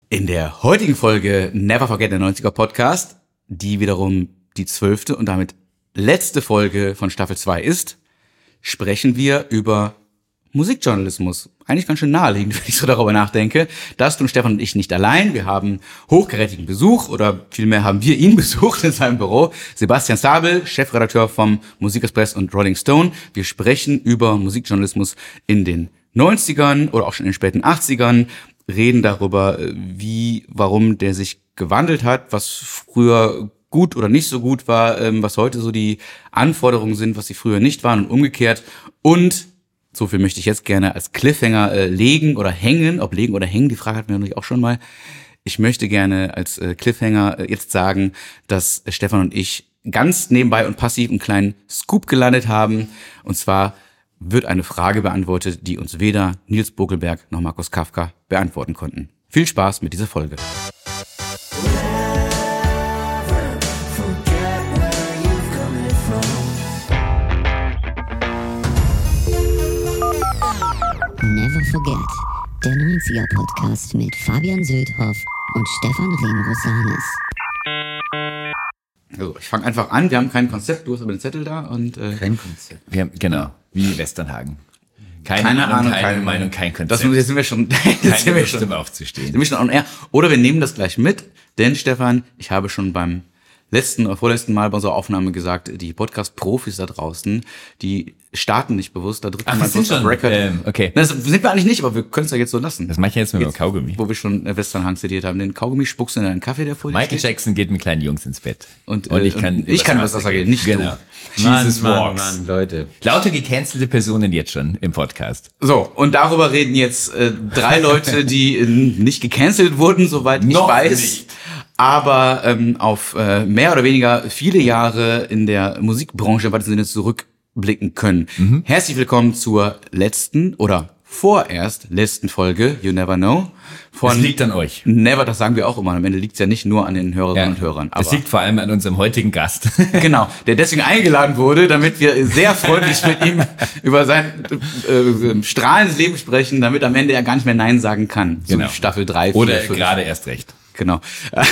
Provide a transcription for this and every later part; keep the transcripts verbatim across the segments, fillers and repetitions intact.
In der heutigen Folge Never Forget, der neunziger Podcast, die wiederum die zwölfte und damit letzte Folge von Staffel zwei ist, sprechen wir über Musikjournalismus. Eigentlich ganz schön naheliegend, wenn ich so darüber nachdenke. Das tun Stefan und ich nicht allein. Wir haben hochkarätigen Besuch, oder vielmehr haben wir ihn besucht in seinem Büro. Sebastian Sabel, Chefredakteur vom Musikexpress und Rolling Stone. Wir sprechen über Musikjournalismus in den neunzigern oder auch schon in den späten achtzigern. Reden darüber, wie, warum der sich gewandelt hat, was früher gut oder nicht so gut war, was heute so die Anforderungen sind, was sie früher nicht waren und umgekehrt. Und so viel möchte ich jetzt gerne als Cliffhanger äh, legen oder hängen. Ob legen oder hängen, die Frage hatten wir natürlich auch schon mal. Ich möchte gerne als äh, Cliffhanger äh, jetzt sagen, dass äh, Stefan und ich ganz nebenbei und passiv einen kleinen Scoop gelandet haben. Und zwar wird eine Frage beantwortet, die uns weder Nils Bokelberg noch Markus Kafka beantworten konnten. Viel Spaß mit dieser Folge. Never Forget, der neunziger Podcast mit Fabian Söldhoff und Stefan Remrosanis. Also, ich fange einfach an. Wir haben kein Konzept, du hast aber den Zettel da und äh, kein Konzept. Wir haben, genau, wie Westernhagen. Keine, keine Ahnung, keine, keine Meinung, kein Konzept. Das, jetzt sind wir schon, keine sind wir schon schon aufzustehen. Sind wir schon on air. Oder wir nehmen das gleich mit, denn Stefan, ich habe schon beim letzten oder vorletzten Mal bei unserer Aufnahme gesagt, die Podcast-Profis da draußen, die starten nicht bewusst, da drücken Ach, wir das sind schon, Record. Ähm, okay. Das sind wir eigentlich nicht, aber wir können es ja jetzt so lassen. Das mache ich jetzt mit dem Kaugummi. Wo wir schon Westernhang zitiert haben. Den Kaugummi spuckst du in deinen Kaffee, der vor dir Michael steht. Jackson geht mit kleinen Jungs ins Bett. Und, und ich äh, kann, ich kann was Wasser gehen, nicht genau. du. Jesus Mann, walks. Mann, Mann, Leute. Lauter gecancelte Personen jetzt schon im Podcast. So, und darüber reden jetzt äh, drei Leute, die äh, nicht gecancelt wurden, soweit ich Noch weiß. nicht. Aber ähm, auf äh, mehr oder weniger viele Jahre in der Musikbranche im weitesten Sinne zurückblicken können. Mhm. Herzlich willkommen zur letzten oder vorerst letzten Folge You Never Know. Von Das liegt an euch. Never, das sagen wir auch immer. Am Ende liegt es ja nicht nur an den Hörerinnen Ja, und Hörern. Aber das liegt vor allem an unserem heutigen Gast. Genau, der deswegen eingeladen wurde, damit wir sehr freundlich mit ihm über sein äh, strahlendes Leben sprechen, damit am Ende er gar nicht mehr Nein sagen kann. So Genau. wie Staffel drei, vier, Oder fünf. gerade erst recht. Genau.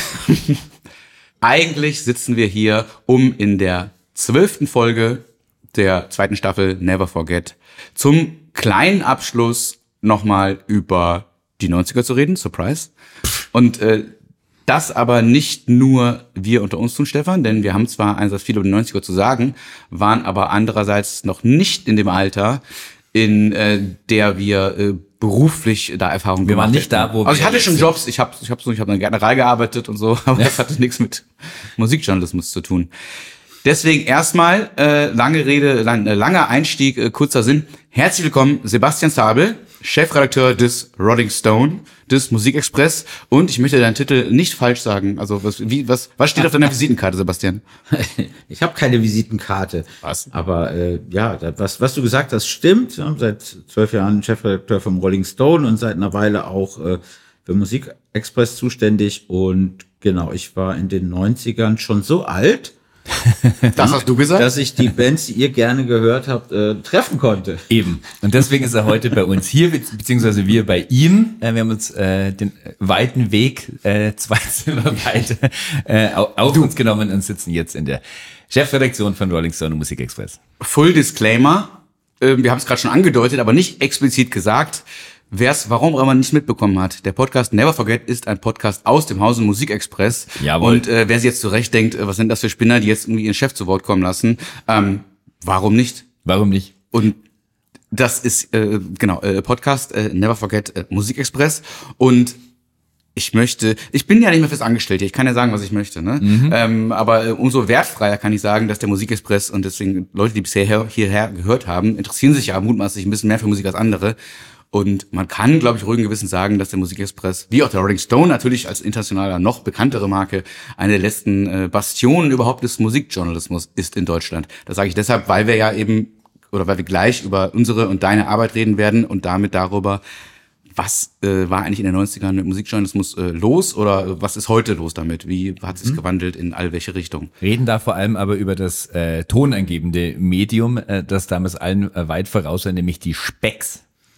Eigentlich sitzen wir hier, um in der zwölften Folge der zweiten Staffel Never Forget zum kleinen Abschluss nochmal über die neunziger zu reden. Surprise. Und äh, das aber nicht nur wir unter uns tun, Stefan, denn wir haben zwar einerseits viel über die neunziger zu sagen, waren aber andererseits noch nicht in dem Alter, in äh, der wir äh, beruflich da Erfahrung Wir gemacht waren nicht hätten. da, wo Also ich wir hatte jetzt schon sind. Jobs, ich habe ich hab so, ich habe in der Gärtnerei gearbeitet und so, aber das hatte nichts mit Musikjournalismus zu tun. Deswegen erstmal äh, lange Rede, lang, äh, langer Einstieg, äh, kurzer Sinn. Herzlich willkommen, Sebastian Sabel, Chefredakteur des Rolling Stone, des Musikexpress. Und ich möchte deinen Titel nicht falsch sagen. Also was, wie, was, was steht auf deiner Visitenkarte, Sebastian? Ich habe keine Visitenkarte. Was? Aber äh, ja, das, was, was du gesagt hast, stimmt. Ja, seit zwölf Jahren Chefredakteur vom Rolling Stone und seit einer Weile auch äh, für Musikexpress zuständig. Und genau, ich war in den neunzigern schon so alt, Das hast du gesagt? dass ich die Bands, die ihr gerne gehört habt, äh, treffen konnte. Eben. Und deswegen ist er heute bei uns hier, be- beziehungsweise wir bei ihm. Äh, wir haben uns äh, den weiten Weg, äh, zwei Zimmer weit, äh, au- auf uns genommen und sitzen jetzt in der Chefredaktion von Rolling Stone und Musikexpress. Full Disclaimer, ähm, wir haben es gerade schon angedeutet, aber nicht explizit gesagt. Wer es warum auch immer nicht mitbekommen hat, der Podcast Never Forget ist ein Podcast aus dem Hause Musikexpress. Jawohl. Und äh, wer sich jetzt zurecht denkt, äh, was sind das für Spinner, die jetzt irgendwie ihren Chef zu Wort kommen lassen, ähm, warum nicht? Warum nicht? Und das ist, äh, genau, äh, Podcast äh, Never Forget äh, Musikexpress. Und ich möchte, ich bin ja nicht mehr fest angestellt hier, ich kann ja sagen, was ich möchte, ne? Mhm. Ähm, aber äh, umso wertfreier kann ich sagen, dass der Musikexpress und deswegen Leute, die bisher her, hierher gehört haben, interessieren sich ja mutmaßlich ein bisschen mehr für Musik als andere. Und man kann, glaube ich, ruhigen Gewissens sagen, dass der Musikexpress, wie auch der Rolling Stone natürlich als internationaler, noch bekanntere Marke, eine der letzten äh, Bastionen überhaupt des Musikjournalismus ist in Deutschland. Das sage ich deshalb, weil wir ja eben, oder weil wir gleich über unsere und deine Arbeit reden werden und damit darüber, was äh, war eigentlich in den neunzigern mit Musikjournalismus äh, los oder was ist heute los damit? Wie hat sich mhm. gewandelt in all welche Richtungen? Reden da vor allem aber über das äh, tonangebende Medium, äh, das damals allen äh, weit voraus war, nämlich die Specs.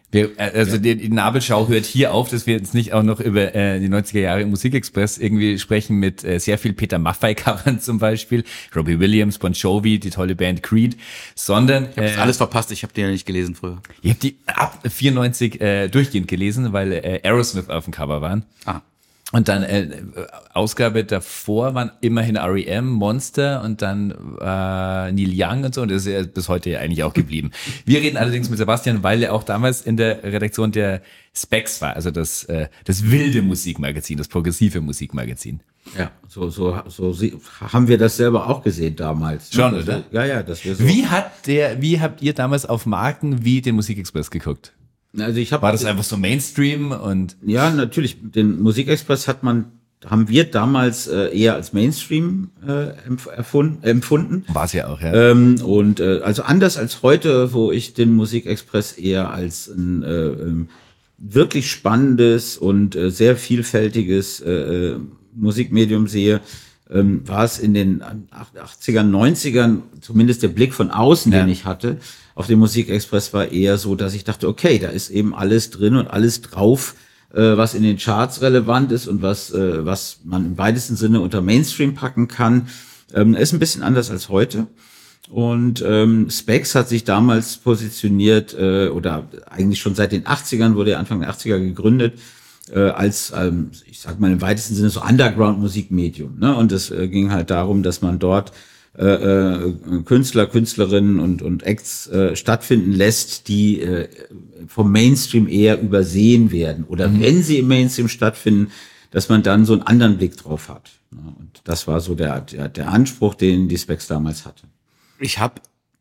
Wir, also die, die Nabelschau hört hier auf, dass wir jetzt nicht auch noch über äh, die neunziger Jahre im Musikexpress irgendwie sprechen mit äh, sehr viel Peter Maffay-Covern zum Beispiel, Robbie Williams, Bon Jovi, die tolle Band Creed, sondern... Ich habe das äh, alles verpasst, ich habe die ja nicht gelesen früher. Ich habe die ab vierundneunzig äh, durchgehend gelesen, weil äh, Aerosmith auf dem Cover waren. Ah. Und dann äh, Ausgabe davor waren immerhin R E M, Monster und dann äh, Neil Young und so. Und das ist ja bis heute ja eigentlich auch geblieben. Wir reden allerdings mit Sebastian, weil er auch damals in der Redaktion der Specs war, also das äh, das wilde Musikmagazin, das progressive Musikmagazin. Ja, so, so, so sie- haben wir das selber auch gesehen damals. Schon, ne? oder? Ja, ja, dass wir so. Wie hat der, wie habt ihr damals auf Marken wie den Musikexpress geguckt? Also ich habe. War das einfach so Mainstream und Ja, natürlich. Den Musikexpress hat man, haben wir damals äh, eher als Mainstream äh, empf- erfunden, empfunden. war es ja auch, ja. Ähm, und äh, also anders als heute, wo ich den Musikexpress eher als ein äh, ähm, wirklich spannendes und äh, sehr vielfältiges äh, äh, Musikmedium sehe, ähm, war es in den achtzigern, neunzigern, zumindest der Blick von außen, Ja. den ich hatte, auf den Musikexpress war eher so, dass ich dachte, okay, da ist eben alles drin und alles drauf, äh, was in den Charts relevant ist und was, äh, was man im weitesten Sinne unter Mainstream packen kann. Ähm, ist ein bisschen anders als heute. Und ähm, Specs hat sich damals positioniert, äh, oder eigentlich schon seit den achtzigern, wurde er Anfang der achtziger gegründet, äh, als, ähm, ich sag mal im weitesten Sinne so Underground-Musikmedium. Ne? Und es äh, ging halt darum, dass man dort äh, äh, Künstler, Künstlerinnen und, und Acts äh, stattfinden lässt, die äh, vom Mainstream eher übersehen werden. Oder mhm. wenn sie im Mainstream stattfinden, dass man dann so einen anderen Blick drauf hat. Ne? Und das war so der, der, der Anspruch, den die Specs damals hatte. Ich habe,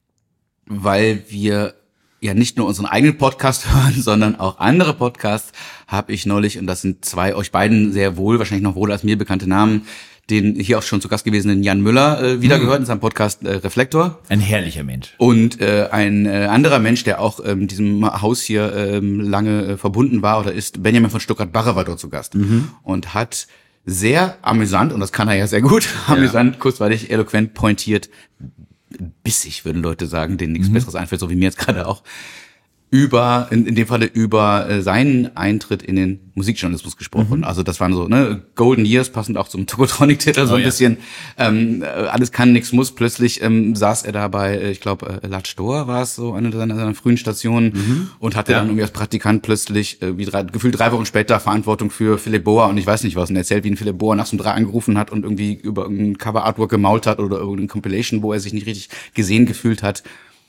weil wir ja nicht nur unseren eigenen Podcast hören, sondern auch andere Podcasts, habe ich neulich, und das sind zwei euch beiden sehr wohl, wahrscheinlich noch wohl als mir bekannte Namen, den hier auch schon zu Gast gewesenen Jan Müller äh, wieder gehört in seinem Podcast äh, Reflektor. Ein herrlicher Mensch. Und äh, ein äh, anderer Mensch, der auch ähm, mit diesem Haus hier ähm, lange äh, verbunden war oder ist, Benjamin von Stuttgart-Barre war dort zu Gast mhm. und hat sehr amüsant, und das kann er ja sehr gut, ja. amüsant, kurzweilig, eloquent, pointiert, bissig, würden Leute sagen, denen nichts mhm. Besseres einfällt, so wie mir jetzt gerade auch, über, in, in dem Falle über äh, seinen Eintritt in den Musikjournalismus gesprochen. Mhm. Also das waren so, ne, Golden Years, passend auch zum Tokotronic-Titel, oh, so ein ja. bisschen, ähm, alles kann, nix muss. Plötzlich ähm, saß er da bei, äh, ich glaube, äh, Latsch Dor war es so, eine seiner, seiner frühen Stationen mhm. und hatte ja. dann irgendwie als Praktikant plötzlich, äh, wie drei, gefühlt drei Wochen später, Verantwortung für Philipp Boa und ich weiß nicht was, und erzählt, wie ihn Philipp Boa nachts um drei angerufen hat und irgendwie über irgendein Cover-Artwork gemault hat oder irgendeine Compilation, wo er sich nicht richtig gesehen gefühlt hat.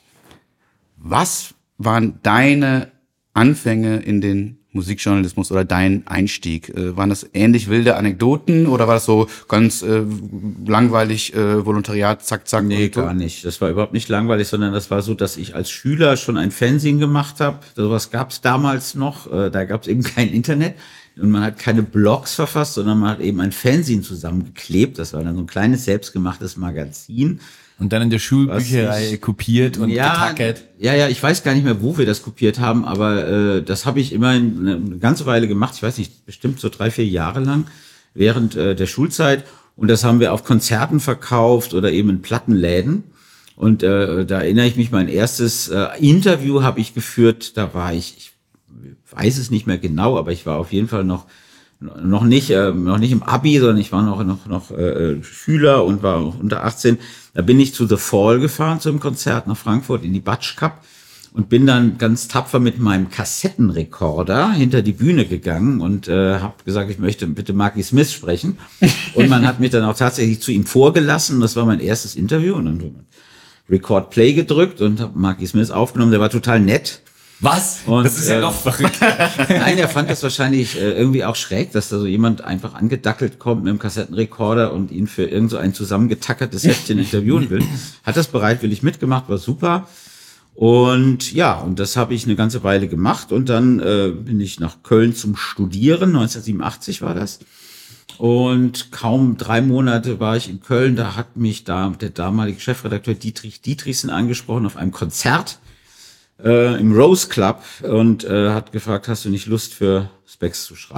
Was waren deine Anfänge in den Musikjournalismus oder dein Einstieg? Äh, waren das ähnlich wilde Anekdoten oder war das so ganz äh, langweilig, äh, Volontariat, zack, zack? Nee, gar nicht. Das war überhaupt nicht langweilig, sondern das war so, dass ich als Schüler schon ein Fanzine gemacht habe. Sowas gab es damals noch. Äh, da gab es eben kein Internet. Und man hat keine Blogs verfasst, sondern man hat eben ein Fanzine zusammengeklebt. Das war dann so ein kleines, selbstgemachtes Magazin. Und dann in der Schulbücherei ich, kopiert und ja, getackert. Ja, ja, ich weiß gar nicht mehr, wo wir das kopiert haben, aber äh, das habe ich immerhin eine ganze Weile gemacht. Ich weiß nicht, bestimmt so drei, vier Jahre lang während äh, der Schulzeit. Und das haben wir auf Konzerten verkauft oder eben in Plattenläden. Und äh, da erinnere ich mich, mein erstes äh, Interview habe ich geführt. Da war ich, ich weiß es nicht mehr genau, aber ich war auf jeden Fall noch noch nicht äh, noch nicht im Abi, sondern ich war noch noch noch äh, Schüler und war noch unter achtzehn. Da bin ich zu The Fall gefahren zum Konzert nach Frankfurt in die Batsch Cup und bin dann ganz tapfer mit meinem Kassettenrekorder hinter die Bühne gegangen und äh, habe gesagt, ich möchte bitte Marky Smith sprechen. Und man hat mich dann auch tatsächlich zu ihm vorgelassen. Das war mein erstes Interview und dann Record Play gedrückt und habe Marky Smith aufgenommen. Der war total nett. Was? Und, das ist ja äh, noch verrückt. Nein, er fand das wahrscheinlich äh, irgendwie auch schräg, dass da so jemand einfach angedackelt kommt mit einem Kassettenrekorder und ihn für irgend so ein zusammengetackertes Heftchen interviewen will. Hat das bereitwillig mitgemacht, war super. Und ja, und das habe ich eine ganze Weile gemacht und dann äh, bin ich nach Köln zum Studieren, neunzehnhundertsiebenundachtzig war das. Und kaum drei Monate war ich in Köln, da hat mich da der damalige Chefredakteur Dietrich Dietrichsen angesprochen auf einem Konzert Äh, im Rose Club und äh, hat gefragt, hast du nicht Lust für Specs zu schreiben?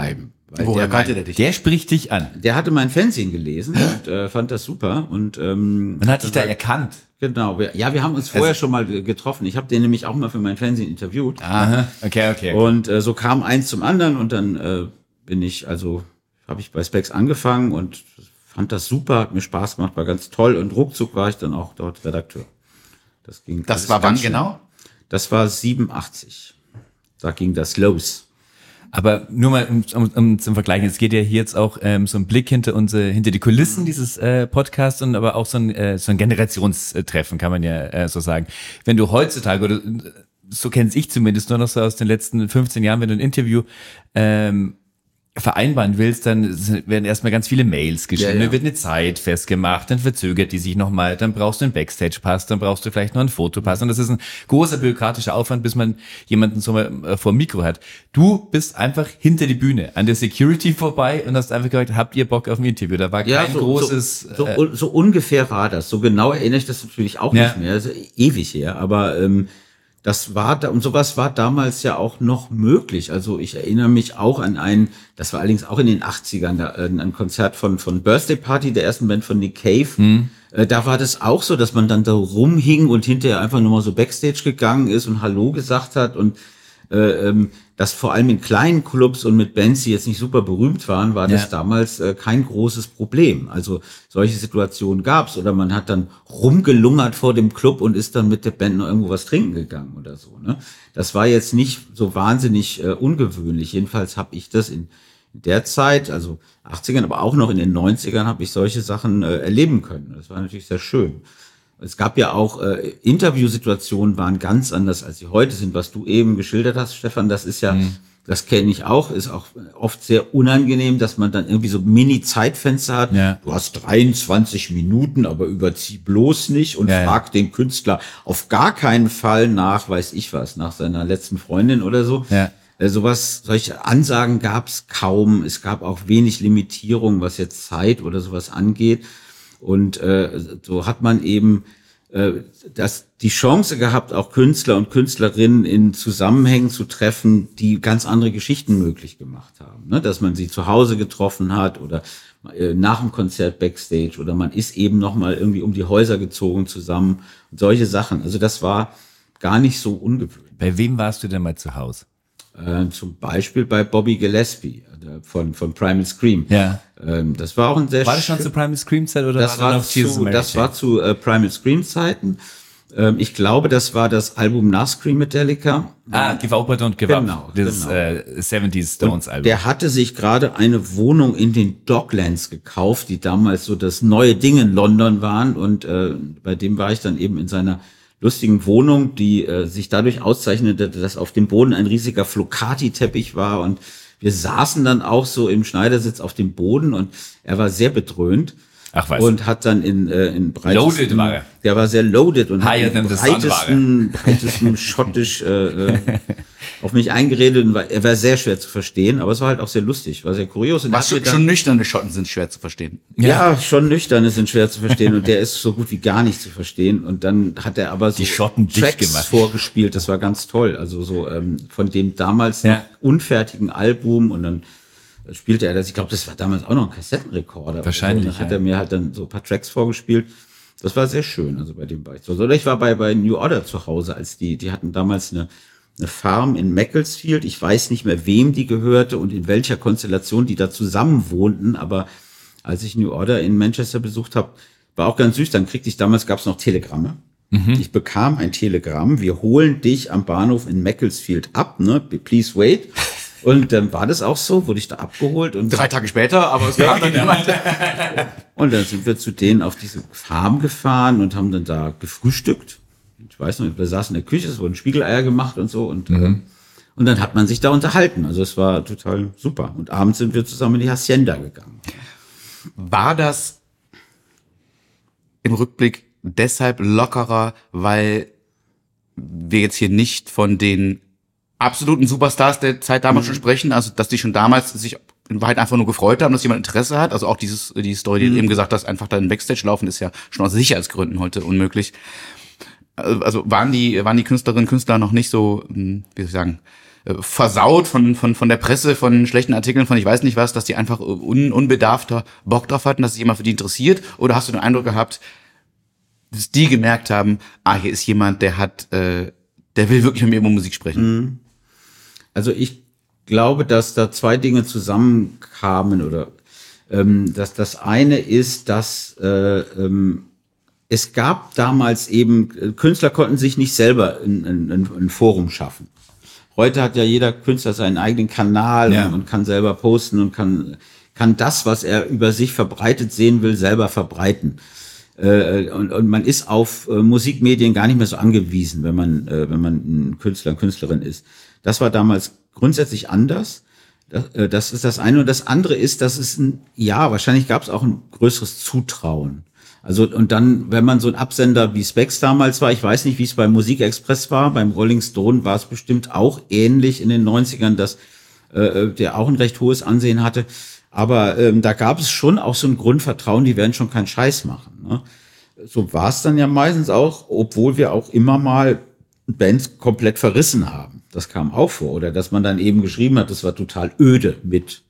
Weil Woher der, kannte der dich? Der spricht dich an. der hatte mein Fernsehen gelesen und äh, fand das super. Und ähm, Man hat dich da erkannt. genau, wir, ja, wir haben uns vorher schon mal ge- getroffen. Ich habe den nämlich auch mal für mein Fernsehen interviewt. Aha, okay, okay. Und äh, so kam eins zum anderen und dann äh, bin ich, also habe ich bei Specs angefangen und fand das super, hat mir Spaß gemacht, war ganz toll und ruckzuck war ich dann auch dort Redakteur. Das ging. Das alles war ganz wann schnell. genau? Das war siebenundachtzig. Da ging das los. Aber nur mal um, um, um zum Vergleichen, es geht ja hier jetzt auch ähm, so ein Blick hinter unsere, hinter die Kulissen dieses äh, Podcasts und aber auch so ein, äh, so ein Generationstreffen, kann man ja äh, so sagen. Wenn du heutzutage, oder so kenne ich zumindest nur noch so aus den letzten fünfzehn Jahren, wenn du ein Interview ähm, vereinbaren willst, dann werden erstmal ganz viele Mails geschrieben, Ja, ja. dann wird eine Zeit festgemacht, dann verzögert die sich nochmal, dann brauchst du einen Backstage-Pass, dann brauchst du vielleicht noch einen Fotopass und das ist ein großer bürokratischer Aufwand, bis man jemanden so mal vor dem Mikro hat. Du bist einfach hinter die Bühne, an der Security vorbei und hast einfach gesagt, habt ihr Bock auf ein Interview? Da war kein großes... So, so, äh, so, so ungefähr war das. So genau erinnere ich das natürlich auch Ja. nicht mehr. Das ist ewig her. Aber ähm, das war da, und sowas war damals ja auch noch möglich. Also ich erinnere mich auch an ein, das war allerdings auch in den achtzigern, da, äh, ein Konzert von von Birthday Party, der ersten Band von Nick Cave. Hm. Äh, da war das auch so, dass man dann da rumhing und hinterher einfach nur mal so Backstage gegangen ist und Hallo gesagt hat und äh, ähm, das vor allem in kleinen Clubs und mit Bands, die jetzt nicht super berühmt waren, war das Ja. damals äh, kein großes Problem. Also solche Situationen gab's oder man hat dann rumgelungert vor dem Club und ist dann mit der Band noch irgendwo was trinken gegangen oder so. Ne? Das war jetzt nicht so wahnsinnig äh, ungewöhnlich. Jedenfalls habe ich das in der Zeit, also achtzigern, aber auch noch in den neunzigern, habe ich solche Sachen äh, erleben können. Das war natürlich sehr schön. Es gab ja auch äh, Interviewsituationen, waren ganz anders, als sie heute sind. Was du eben geschildert hast, Stefan, das ist ja, mhm. das kenne ich auch, ist auch oft sehr unangenehm, dass man dann irgendwie so Mini-Zeitfenster hat. Ja. Du hast dreiundzwanzig Minuten, aber überzieh bloß nicht und Ja, frag ja. den Künstler auf gar keinen Fall nach, weiß ich was, nach seiner letzten Freundin oder so. Ja. Äh, sowas, solche Ansagen gab es kaum. Es gab auch wenig Limitierung, was jetzt Zeit oder sowas angeht. Und äh, so hat man eben äh, das, die Chance gehabt, auch Künstler und Künstlerinnen in Zusammenhängen zu treffen, die ganz andere Geschichten möglich gemacht haben. Ne? Dass man sie zu Hause getroffen hat oder äh, nach dem Konzert Backstage oder man ist eben nochmal irgendwie um die Häuser gezogen zusammen und solche Sachen. Also das war gar nicht so ungewöhnlich. Bei wem warst du denn mal zu Hause? Äh, zum Beispiel bei Bobby Gillespie äh, von, von Primal Scream. Ja. Ähm, das war auch ein sehr War das schon schön- zu Primal Scream Zeit oder das war war das noch Jesus zu, Mary das Chain? war zu äh, Primal Scream Zeiten. Ähm, ich glaube, das war das Album nach Scream Metallica. Ah, Give Up but Don't Give Up. Genau, Das genau. äh, siebzig Stones Album. Der hatte sich gerade eine Wohnung in den Docklands gekauft, die damals so das neue Ding in London waren. Und äh, bei dem war ich dann eben in seiner lustigen Wohnung, die äh, sich dadurch auszeichnete, dass auf dem Boden ein riesiger Flocati-Teppich war. Und wir saßen dann auch so im Schneidersitz auf dem Boden und er war sehr bedröhnt. Ach was. Und hat dann in, äh, in breitesten, Loaded war er. Der war sehr loaded und Higher hat in than the sun breitesten, breitesten schottisch äh, äh, auf mich eingeredet. Und war, er war sehr schwer zu verstehen, aber es war halt auch sehr lustig, war sehr kurios. Und Was hat mir schon, dann- schon nüchterne Schotten sind schwer zu verstehen. ja, schon nüchterne sind schwer zu verstehen und der ist so gut wie gar nicht zu verstehen. Und dann hat er aber so Die Schotten dicht Tracks gemacht. vorgespielt, das war ganz toll. Also so ähm, von dem damals Ja. noch unfertigen Album und dann spielte er das, ich glaube, das war damals auch noch ein Kassettenrekorder. Wahrscheinlich, Und dann hat ja. er mir halt dann so ein paar Tracks vorgespielt. Das war sehr schön, also bei dem war ich so. Oder ich war bei, bei New Order zu Hause, als die, die hatten damals eine, eine Farm in Macclesfield. Ich weiß nicht mehr, wem die gehörte und in welcher Konstellation die da zusammen wohnten, aber als ich New Order in Manchester besucht habe, war auch ganz süß. Dann kriegte ich, damals gab es noch Telegramme. Ich bekam ein Telegramm, wir holen dich am Bahnhof in Macclesfield ab, ne? Please wait. Und dann war das auch so, wurde ich da abgeholt und Drei Tage später, aber es kam dann niemand. und dann sind wir zu denen auf diese Farm gefahren und haben dann da gefrühstückt. Ich weiß noch, wir saßen in der Küche, es wurden Spiegeleier gemacht und so und äh, und dann hat man sich da unterhalten. Also es war total super. Und abends sind wir zusammen in die Hacienda gegangen. War das im Rückblick deshalb lockerer, weil wir jetzt hier nicht von den absoluten Superstars der Zeit damals schon sprechen, also dass die schon damals sich in Wahrheit einfach nur gefreut haben, dass jemand Interesse hat, also auch dieses die Story, die du eben gesagt hast, einfach da in Backstage laufen, ist ja schon aus Sicherheitsgründen heute unmöglich. Also waren die waren die Künstlerinnen und Künstler noch nicht so, wie soll ich sagen, äh, versaut von, von, von der Presse, von schlechten Artikeln, von ich weiß nicht was, dass die einfach un, unbedarfter Bock drauf hatten, dass sich jemand für die interessiert? Oder hast du den Eindruck gehabt, dass die gemerkt haben, ah, hier ist jemand, der hat, äh, der will wirklich mit mir über Musik sprechen? Also ich glaube, dass da zwei Dinge zusammenkamen oder ähm, dass das eine ist, dass äh, ähm, es gab damals eben, Künstler konnten sich nicht selber ein, ein, ein Forum schaffen. Heute hat ja jeder Künstler seinen eigenen Kanal Ja. und, und kann selber posten und kann, kann das, was er über sich verbreitet sehen will, selber verbreiten. Äh, und, und man ist auf äh, Musikmedien gar nicht mehr so angewiesen, wenn man, äh, wenn man ein Künstler, eine Künstlerin ist. Das war damals grundsätzlich anders. Das, äh, das ist das eine. Und das andere ist, dass es ein, ja, wahrscheinlich gab es auch ein größeres Zutrauen. Also, und dann, wenn man so ein Absender wie Spex damals war, ich weiß nicht, wie es beim Musikexpress war, beim Rolling Stone war es bestimmt auch ähnlich in den neunzigern, dass äh, der auch ein recht hohes Ansehen hatte. Aber ähm, da gab es schon auch so ein Grundvertrauen, die werden schon keinen Scheiß machen. Ne? So war es dann ja meistens auch, obwohl wir auch immer mal Bands komplett verrissen haben. Das kam auch vor. Oder dass man dann eben geschrieben hat, das war total öde mit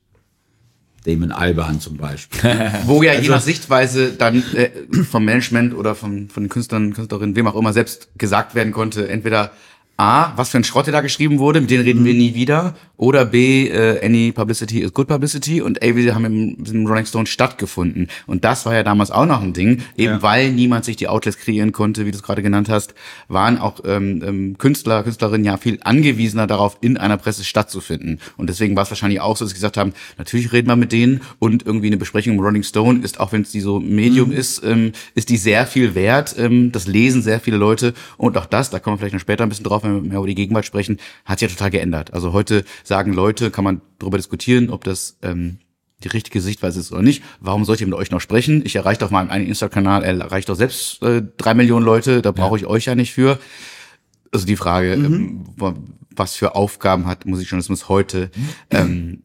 Damon Albarn zum Beispiel. Wo ja je nach Sichtweise dann äh, vom Management oder von, von den Künstlern, Künstlerinnen, wem auch immer selbst gesagt werden konnte, entweder A, was für ein Schrott da geschrieben wurde, mit denen reden wir nie wieder, oder B, äh, any publicity is good publicity, und ey, wir haben im, im Rolling Stone stattgefunden. Und das war ja damals auch noch ein Ding, eben Ja. weil niemand sich die Outlets kreieren konnte, wie du es gerade genannt hast, waren auch ähm, ähm, Künstler, Künstlerinnen ja viel angewiesener darauf, in einer Presse stattzufinden. Und deswegen war es wahrscheinlich auch so, dass sie gesagt haben, natürlich reden wir mit denen, und irgendwie eine Besprechung im Rolling Stone ist, auch wenn es die so Medium Mhm. ist, ähm, ist die sehr viel wert. Ähm, das lesen sehr viele Leute, und auch das, da kommen wir vielleicht noch später ein bisschen drauf, wenn wir mehr über die Gegenwart sprechen, hat sich ja total geändert. Also heute sagen Leute, kann man darüber diskutieren, ob das ähm, die richtige Sichtweise ist oder nicht. Warum sollte ich mit euch noch sprechen? Ich erreiche doch mal einen Insta-Kanal, er erreicht doch selbst äh, drei Millionen Leute, da brauche ich euch ja nicht für. Also die Frage, ähm, was für Aufgaben hat Musikjournalismus heute, ähm,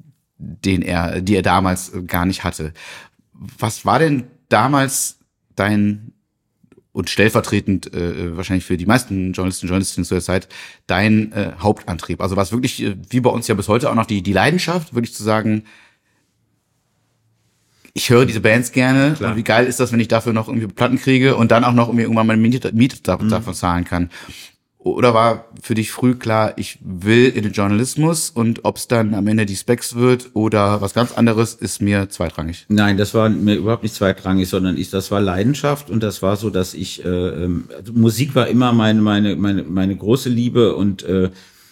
den er, die er damals gar nicht hatte. Was war denn damals dein, und stellvertretend äh, wahrscheinlich für die meisten Journalisten und Journalistinnen zu der Zeit, dein äh, Hauptantrieb? Also war es wirklich, äh, wie bei uns ja bis heute auch noch die, die Leidenschaft, wirklich zu sagen, ich höre diese Bands gerne, Klar. und wie geil ist das, wenn ich dafür noch irgendwie Platten kriege und dann auch noch irgendwie irgendwann meine Miete, Miete davon mhm. zahlen kann? Oder war für dich früh klar, ich will in den Journalismus, und ob es dann am Ende die Spex wird oder was ganz anderes, ist mir zweitrangig? Nein, das war mir überhaupt nicht zweitrangig, sondern ich, das war Leidenschaft, und das war so, dass ich, äh, ähm, also Musik war immer meine, meine, meine, meine große Liebe, und, äh,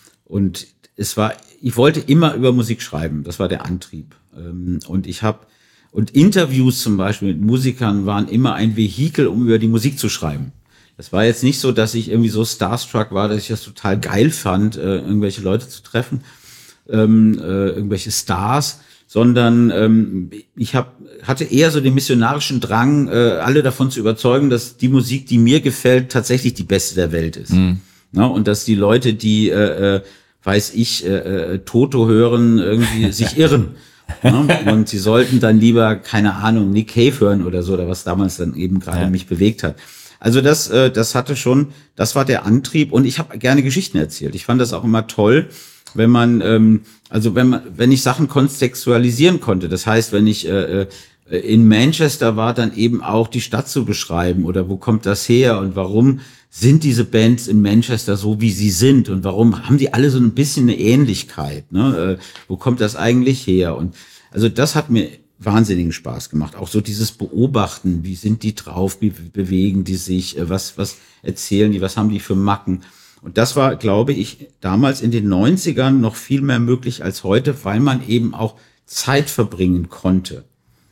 und es war, ich wollte immer über Musik schreiben, das war der Antrieb. Ähm, und ich habe, und Interviews zum Beispiel mit Musikern waren immer ein Vehikel, um über die Musik zu schreiben. Das war jetzt nicht so, dass ich irgendwie so starstruck war, dass ich das total geil fand, äh, irgendwelche Leute zu treffen, ähm, äh, irgendwelche Stars, sondern ähm, ich hab, hatte eher so den missionarischen Drang, äh, alle davon zu überzeugen, dass die Musik, die mir gefällt, tatsächlich die beste der Welt ist. Mhm. Na, und dass die Leute, die, äh, äh, weiß ich, äh, äh, Toto hören, irgendwie sich irren. Ja, und sie sollten dann lieber, keine Ahnung, Nick Cave hören oder so, oder was damals dann eben gerade ja. mich bewegt hat. Also das, äh, das hatte schon, das war der Antrieb, und ich habe gerne Geschichten erzählt. Ich fand das auch immer toll, wenn man, ähm, also wenn man, wenn ich Sachen kontextualisieren konnte. Das heißt, wenn ich äh, in Manchester war, dann eben auch die Stadt zu beschreiben, oder wo kommt das her und warum sind diese Bands in Manchester so, wie sie sind, und warum haben die alle so ein bisschen eine Ähnlichkeit, ne? Äh, wo kommt das eigentlich her? Und also das hat mir wahnsinnigen Spaß gemacht. Auch so dieses Beobachten, wie sind die drauf, wie bewegen die sich, was, was erzählen die, was haben die für Macken. Und das war, glaube ich, damals in den neunzigern noch viel mehr möglich als heute, weil man eben auch Zeit verbringen konnte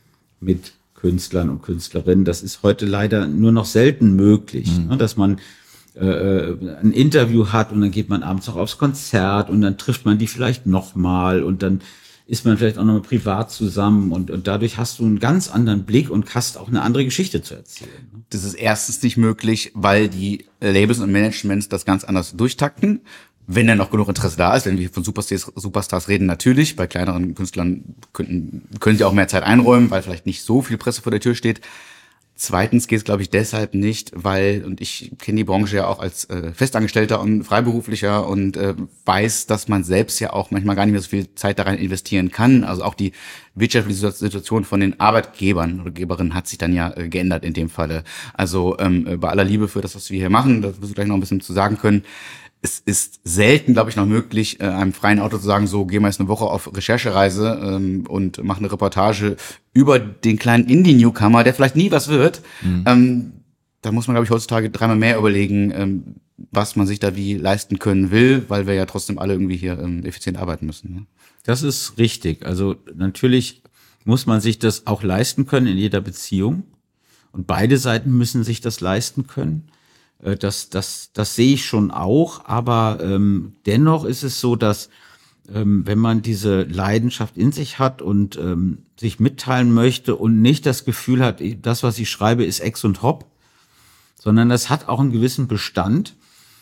mit Künstlern und Künstlerinnen. Das ist heute leider nur noch selten möglich, mhm. ne, dass man äh, ein Interview hat und dann geht man abends noch aufs Konzert und dann trifft man die vielleicht nochmal und dann ist man vielleicht auch noch mal privat zusammen, und, und dadurch hast du einen ganz anderen Blick und hast auch eine andere Geschichte zu erzählen. Das ist erstens nicht möglich, weil die Labels und Managements das ganz anders durchtakten. Wenn dann noch genug Interesse da ist, wenn wir von Superstars, Superstars reden, natürlich. Bei kleineren Künstlern könnten, können sie auch mehr Zeit einräumen, weil vielleicht nicht so viel Presse vor der Tür steht. Zweitens geht es, glaube ich, deshalb nicht, weil, und ich kenne die Branche ja auch als äh, Festangestellter und Freiberuflicher und äh, weiß, dass man selbst ja auch manchmal gar nicht mehr so viel Zeit da rein investieren kann. Also auch die wirtschaftliche Situation von den Arbeitgebern oder Geberinnen hat sich dann ja äh, geändert in dem Falle. Also ähm, bei aller Liebe für das, was wir hier machen, das wirst du gleich noch ein bisschen zu sagen können. Es ist selten, glaube ich, noch möglich, äh, einem freien Autor zu sagen, so, gehen wir jetzt eine Woche auf Recherchereise ähm, und machen eine Reportage über den kleinen Indie-Newcomer, der vielleicht nie was wird. Mhm. Ähm, da muss man, glaube ich, heutzutage dreimal mehr überlegen, ähm, was man sich da wie leisten können will, weil wir ja trotzdem alle irgendwie hier ähm, effizient arbeiten müssen. Ne? Das ist richtig. Also natürlich muss man sich das auch leisten können in jeder Beziehung. Und beide Seiten müssen sich das leisten können. Das, das, das sehe ich schon auch, aber ähm, dennoch ist es so, dass ähm, wenn man diese Leidenschaft in sich hat und ähm, sich mitteilen möchte und nicht das Gefühl hat, das, was ich schreibe, ist Ex und Hop, sondern das hat auch einen gewissen Bestand,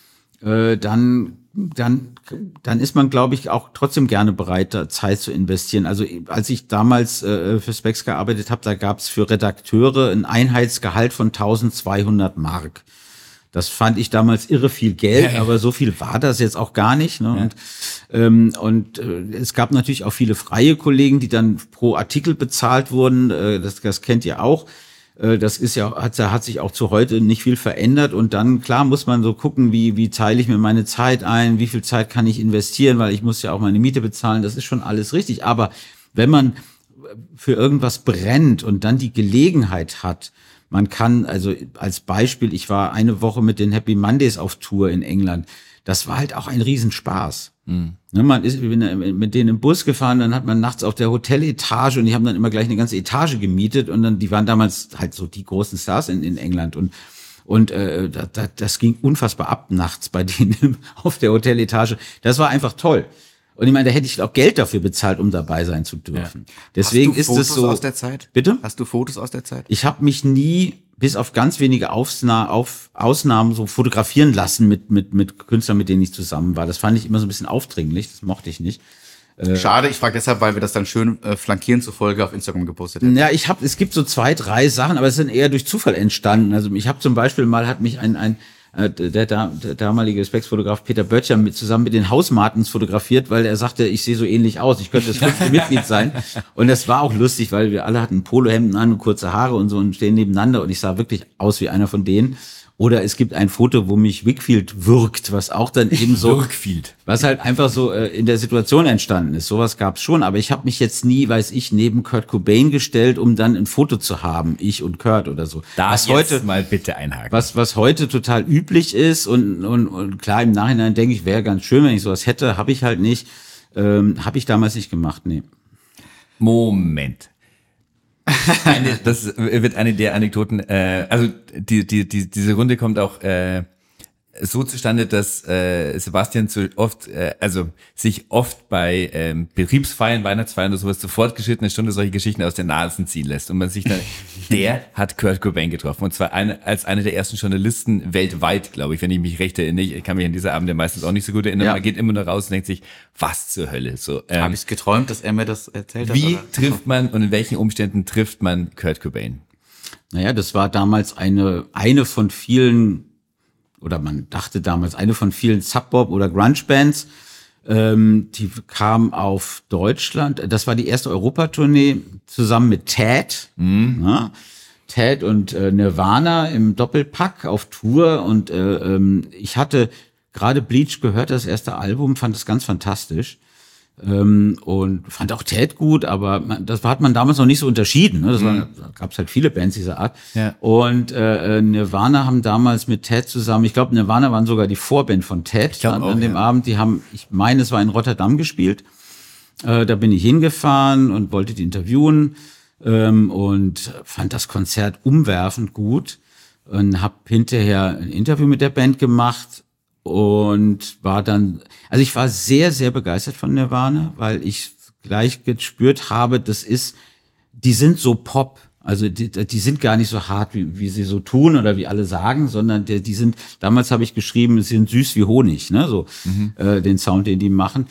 äh, dann, dann, dann ist man, glaube ich, auch trotzdem gerne bereit, da Zeit zu investieren. Also als ich damals äh, für Spex gearbeitet habe, da gab es für Redakteure ein Einheitsgehalt von tausendzweihundert Mark. Das fand ich damals irre viel Geld, ja, aber so viel war das jetzt auch gar nicht. Ne? Ja. Und, ähm, und äh, es gab natürlich auch viele freie Kollegen, die dann pro Artikel bezahlt wurden. Äh, das, das kennt ihr auch. Äh, das ist ja hat, hat sich auch zu heute nicht viel verändert. Und dann klar muss man so gucken, wie wie teile ich mir meine Zeit ein, wie viel Zeit kann ich investieren, weil ich muss ja auch meine Miete bezahlen. Das ist schon alles richtig. Aber wenn man für irgendwas brennt und dann die Gelegenheit hat, man kann, also als Beispiel, ich war eine Woche mit den Happy Mondays auf Tour in England. Das war halt auch ein Riesenspaß. Mhm. Ne, man ist mit denen im Bus gefahren, dann hat man nachts auf der Hoteletage und die haben dann immer gleich eine ganze Etage gemietet und dann, die waren damals halt so die großen Stars in, in England und und äh, das, das ging unfassbar ab nachts bei denen auf der Hoteletage. Das war einfach toll. Und ich meine, da hätte ich auch Geld dafür bezahlt, um dabei sein zu dürfen. Ja. Deswegen ist es so. Hast du Fotos aus der Zeit? Bitte? Hast du Fotos aus der Zeit? Ich habe mich nie, bis auf ganz wenige Aufsna- auf Ausnahmen, so fotografieren lassen mit mit mit Künstlern, mit denen ich zusammen war. Das fand ich immer so ein bisschen aufdringlich. Das mochte ich nicht. Schade, ich frage deshalb, weil wir das dann schön äh, flankierend zur Folge auf Instagram gepostet haben. Ja, ich habe, es gibt so zwei, drei Sachen, aber es sind eher durch Zufall entstanden. Also ich habe zum Beispiel mal, hat mich ein ein Der, der, der damalige Spex-Fotograf Peter Böttcher mit, zusammen mit den Hausmartens fotografiert, weil er sagte, ich sehe so ähnlich aus, ich könnte das fünfte Mitglied sein. Und das war auch lustig, weil wir alle hatten Polohemden an und kurze Haare und so und stehen nebeneinander und ich sah wirklich aus wie einer von denen. Oder es gibt ein Foto, wo mich Wickfield würgt, was auch dann eben so, Wickfield. was halt einfach so äh, in der Situation entstanden ist. Sowas gab's schon, aber ich habe mich jetzt nie, weiß ich, neben Kurt Cobain gestellt, um dann ein Foto zu haben, ich und Kurt oder so. Da was jetzt heute mal bitte einhaken. Was was heute total üblich ist und und, und klar im Nachhinein denke ich, wäre ganz schön, wenn ich sowas hätte, habe ich halt nicht, ähm, habe ich damals nicht gemacht, nee. Moment. Eine, das wird eine der Anekdoten, äh, also die, die, die, diese Runde kommt auch äh, so zustande, dass äh, Sebastian zu oft, äh, also sich oft bei ähm, Betriebsfeiern, Weihnachtsfeiern oder sowas zur fortgeschrittenen Stunde solche Geschichten aus der Nase ziehen lässt und man sich dann, der hat Kurt Cobain getroffen und zwar eine, als einer der ersten Journalisten weltweit, glaube ich, wenn ich mich recht erinnere. Ich kann mich an diese Abende meistens auch nicht so gut erinnern. Ja. Man geht immer nur raus und denkt sich, was zur Hölle? So, ähm, habe ich geträumt, dass er mir das erzählt hat? Wie oder? trifft man und in welchen Umständen trifft man Kurt Cobain? Naja, das war damals eine eine von vielen, oder man dachte damals, eine von vielen Sub-Pop- oder Grunge-Bands, ähm, die kam auf Deutschland. Das war die erste Europatournee zusammen mit Ted. Mhm. Ja, Ted und äh, Nirvana im Doppelpack auf Tour. Und äh, ähm, ich hatte gerade Bleach gehört, das erste Album, fand es ganz fantastisch. Ähm, und fand auch Ted gut, aber man, das hat man damals noch nicht so unterschieden. Ne? Das war, da gab es halt viele Bands dieser Art. Ja. Und äh, Nirvana haben damals mit Ted zusammen, ich glaube Nirvana waren sogar die Vorband von Ted an, auch, an dem ja. Abend. Die haben, ich meine, es war in Rotterdam gespielt. Äh, da bin ich hingefahren und wollte die interviewen ähm, und fand das Konzert umwerfend gut und habe hinterher ein Interview mit der Band gemacht. Und war dann, also ich war sehr, sehr begeistert von Nirvana, weil ich gleich gespürt habe, das ist, die sind so Pop, also die, die sind gar nicht so hart, wie, wie sie so tun oder wie alle sagen, sondern die, die sind, damals habe ich geschrieben, sie sind süß wie Honig, ne, so, mhm. äh, den Sound, den die machen.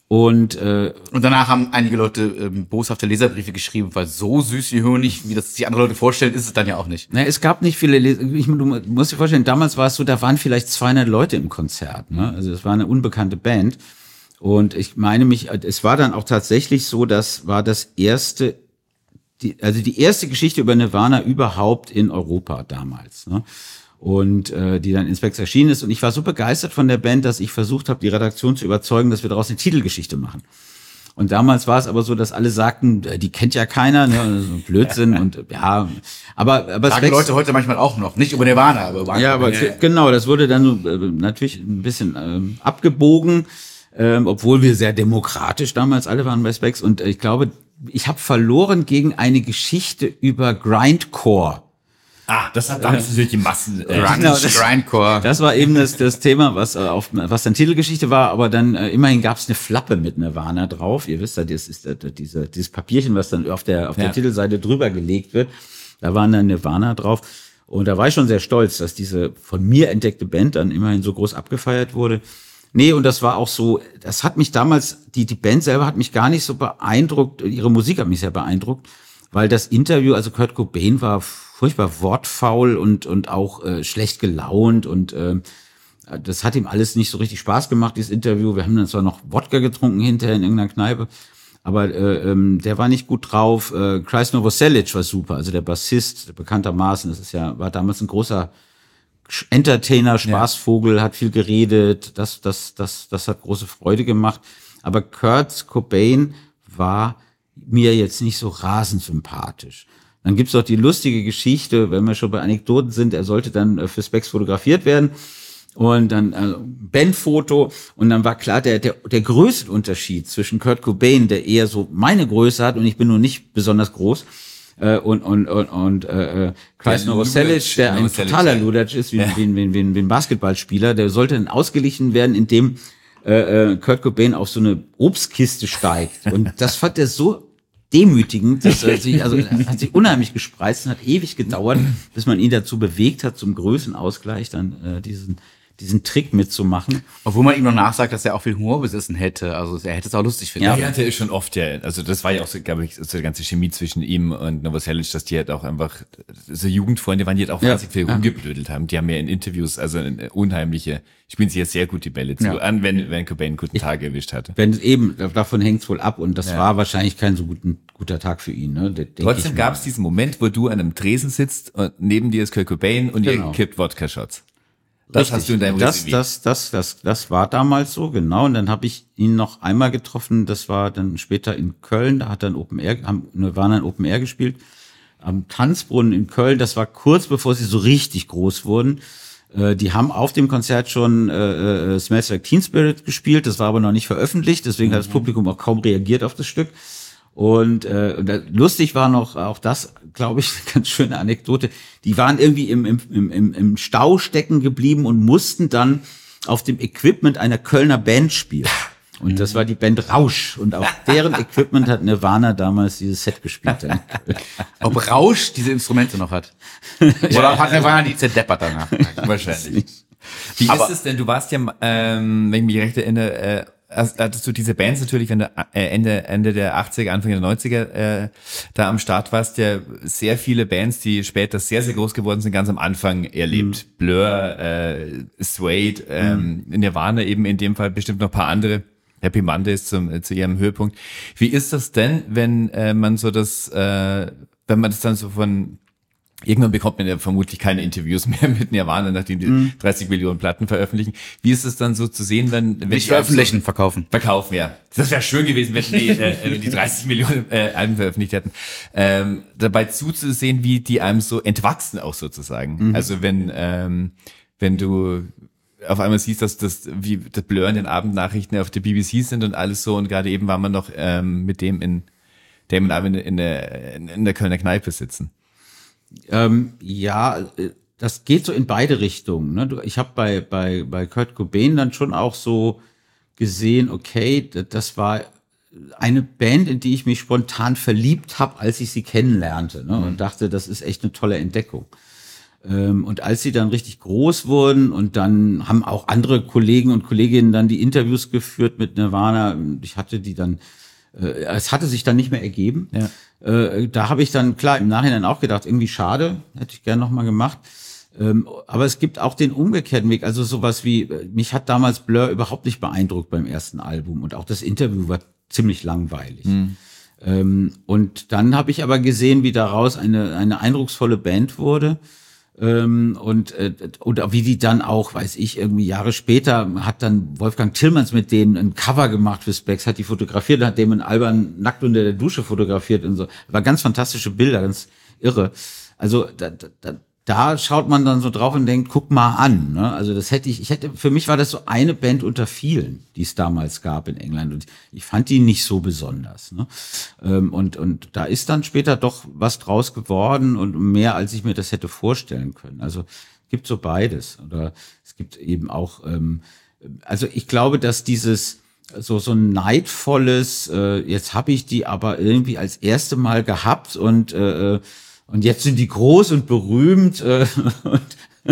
Und, äh, und danach haben einige Leute ähm, boshafte Leserbriefe geschrieben, weil so süß wie Honig, wie das sich andere Leute vorstellen, ist es dann ja auch nicht. Na, es gab nicht viele Leser. Ich, du musst dir vorstellen, damals war es so, da waren vielleicht zweihundert Leute im Konzert. Ne? Also es war eine unbekannte Band. Und ich meine mich, es war dann auch tatsächlich so, das war das erste, die, also die erste Geschichte über Nirvana überhaupt in Europa damals. Ne? Und äh, die dann in Specs erschienen ist. Und ich war so begeistert von der Band, dass ich versucht habe, die Redaktion zu überzeugen, dass wir daraus eine Titelgeschichte machen. Und damals war es aber so, dass alle sagten, die kennt ja keiner, ne, so Blödsinn und ja, aber aber sagen Leute heute manchmal auch noch, nicht über Nirvana, aber über ja, aber ja. Genau, das wurde dann so, äh, natürlich ein bisschen ähm, abgebogen, ähm, obwohl wir sehr demokratisch damals alle waren bei Specs. Und äh, ich glaube, ich habe verloren gegen eine Geschichte über Grindcore. Ah, das hat damals natürlich die Massen. Äh, Grunge, genau, das, Grindcore. Das war eben das, das Thema, was äh, auf was dann Titelgeschichte war, aber dann äh, immerhin gab es eine Flappe mit Nirvana drauf. Ihr wisst ja, das ist äh, diese, dieses Papierchen, was dann auf der auf der ja. Titelseite drüber gelegt wird. Da waren dann Nirvana drauf. Und da war ich schon sehr stolz, dass diese von mir entdeckte Band dann immerhin so groß abgefeiert wurde. Nee, und das war auch so, das hat mich damals, die die Band selber hat mich gar nicht so beeindruckt, ihre Musik hat mich sehr beeindruckt, weil das Interview, also Kurt Cobain war furchtbar wortfaul und und auch äh, schlecht gelaunt und äh, das hat ihm alles nicht so richtig Spaß gemacht, dieses Interview. Wir haben dann zwar noch Wodka getrunken hinterher in irgendeiner Kneipe, aber äh, ähm, der war nicht gut drauf. Äh, Krist Novoselic war super, also der Bassist, bekanntermaßen, das ist ja war damals ein großer Entertainer, Spaßvogel, ja. Hat viel geredet, das das das das hat große Freude gemacht, aber Kurt Cobain war mir jetzt nicht so rasend sympathisch. Dann gibt's auch die lustige Geschichte, wenn wir schon bei Anekdoten sind, er sollte dann für Specs fotografiert werden und dann äh, Bandfoto und dann war klar, der der der größte Unterschied zwischen Kurt Cobain, der eher so meine Größe hat und ich bin nur nicht besonders groß, äh, und und und und äh, Krist Novoselic, der ein totaler Ludatsch ist, wie, ja. wie, wie, wie, wie ein Basketballspieler, der sollte dann ausgeglichen werden, indem äh, äh, Kurt Cobain auf so eine Obstkiste steigt und das fand er so demütigend, dass er sich, also er hat sich unheimlich gespreizt und hat ewig gedauert, bis man ihn dazu bewegt hat, zum Größenausgleich dann äh, diesen diesen Trick mitzumachen. Obwohl man ihm noch nachsagt, dass er auch viel Humor besessen hätte. Also er hätte es auch lustig finden. Ja, er hatte schon oft, ja, also das war ja auch so, glaube ich, so die ganze Chemie zwischen ihm und Novoselic, dass die halt auch einfach, so Jugendfreunde waren, die halt auch wahnsinnig ja, viel ja. rumgeblödelt haben. Die haben ja in Interviews, also eine unheimliche, spielen sich jetzt sehr gut die Bälle zu, ja. an, wenn, wenn Cobain einen guten Tag erwischt hatte. Wenn eben, davon hängt's wohl ab und das ja. war wahrscheinlich kein so guten, guter Tag für ihn. Ne? Trotzdem gab es diesen Moment, wo du an einem Tresen sitzt und neben dir ist Kurt Cobain und genau. ihr kippt Wodka-Shots. Das Richtig. hast du in deinem das, das, das, das, das war damals so, genau. Und dann habe ich ihn noch einmal getroffen. Das war dann später in Köln. Da hat dann Open Air, haben Nirvana in Open Air gespielt. Am Tanzbrunnen in Köln. Das war kurz bevor sie so richtig groß wurden. Äh, die haben auf dem Konzert schon äh, äh, Smells Like Teen Spirit gespielt. Das war aber noch nicht veröffentlicht. Deswegen mhm. hat das Publikum auch kaum reagiert auf das Stück. Und äh, lustig war noch auch das, glaube ich, eine ganz schöne Anekdote. Die waren irgendwie im, im, im, im Stau stecken geblieben und mussten dann auf dem Equipment einer Kölner Band spielen. Und das war die Band Rausch. Und auf deren Equipment hat Nirvana damals dieses Set gespielt. Ob Rausch diese Instrumente noch hat? Oder hat Nirvana die zerdeppert danach? Wahrscheinlich. Wie Aber ist es denn? Du warst ja, ähm, wenn ich mich recht erinnere, äh, hattest du diese Bands natürlich, wenn du Ende, Ende der achtziger, Anfang der neunziger äh, da am Start warst, ja sehr viele Bands, die später sehr, sehr groß geworden sind, ganz am Anfang erlebt. Mhm. Blur, äh, Suede, ähm, mhm. Nirvana eben in dem Fall, bestimmt noch ein paar andere. Happy Mondays zum, äh, zu ihrem Höhepunkt. Wie ist das denn, wenn äh, man so das, äh, wenn man das dann so von irgendwann bekommt man ja vermutlich keine Interviews mehr mit Nirvana, nachdem die mm. dreißig Millionen Platten veröffentlichen. Wie ist es dann so zu sehen, wenn... wenn Nicht veröffentlichen, so verkaufen. Verkaufen, ja. Das wäre schön gewesen, wenn die, äh, wenn die dreißig Millionen äh, Alben veröffentlicht hätten. Ähm, dabei zuzusehen, wie die einem so entwachsen auch sozusagen. Mhm. Also wenn ähm, wenn du auf einmal siehst, dass das wie das Blur in den Abendnachrichten auf der B B C sind und alles so und gerade eben war man noch ähm, mit dem in dem in, in, der, in der Kölner Kneipe sitzen. Ähm, ja, das geht so in beide Richtungen. Ne? Ich habe bei bei bei Kurt Cobain dann schon auch so gesehen, okay, das war eine Band, in die ich mich spontan verliebt habe, als ich sie kennenlernte, ne? Und dachte, das ist echt eine tolle Entdeckung. Ähm, und als sie dann richtig groß wurden und dann haben auch andere Kollegen und Kolleginnen dann die Interviews geführt mit Nirvana, ich hatte die dann, äh, es hatte sich dann nicht mehr ergeben. Ja. Äh, da habe ich dann, klar, im Nachhinein auch gedacht, irgendwie schade, hätte ich gerne nochmal gemacht. Ähm, aber es gibt auch den umgekehrten Weg, also sowas wie, mich hat damals Blur überhaupt nicht beeindruckt beim ersten Album und auch das Interview war ziemlich langweilig. Mhm. Ähm, und dann habe ich aber gesehen, wie daraus eine, eine eindrucksvolle Band wurde. Ähm, und äh, oder wie die dann auch, weiß ich, irgendwie Jahre später hat dann Wolfgang Tillmans mit denen ein Cover gemacht für Specs, hat die fotografiert, hat Damon Albarn nackt unter der Dusche fotografiert und so. War ganz fantastische Bilder, ganz irre. Also da, da, da schaut man dann so drauf und denkt, guck mal an. Ne? Also das hätte ich, ich hätte, für mich war das so eine Band unter vielen, die es damals gab in England. Und ich fand die nicht so besonders. Ne? Und, und da ist dann später doch was draus geworden und mehr, als ich mir das hätte vorstellen können. Also es gibt so beides. Oder es gibt eben auch, ähm, also ich glaube, dass dieses so so ein neidvolles, äh, jetzt habe ich die aber irgendwie als erste Mal gehabt und äh, Und jetzt sind die groß und berühmt äh, und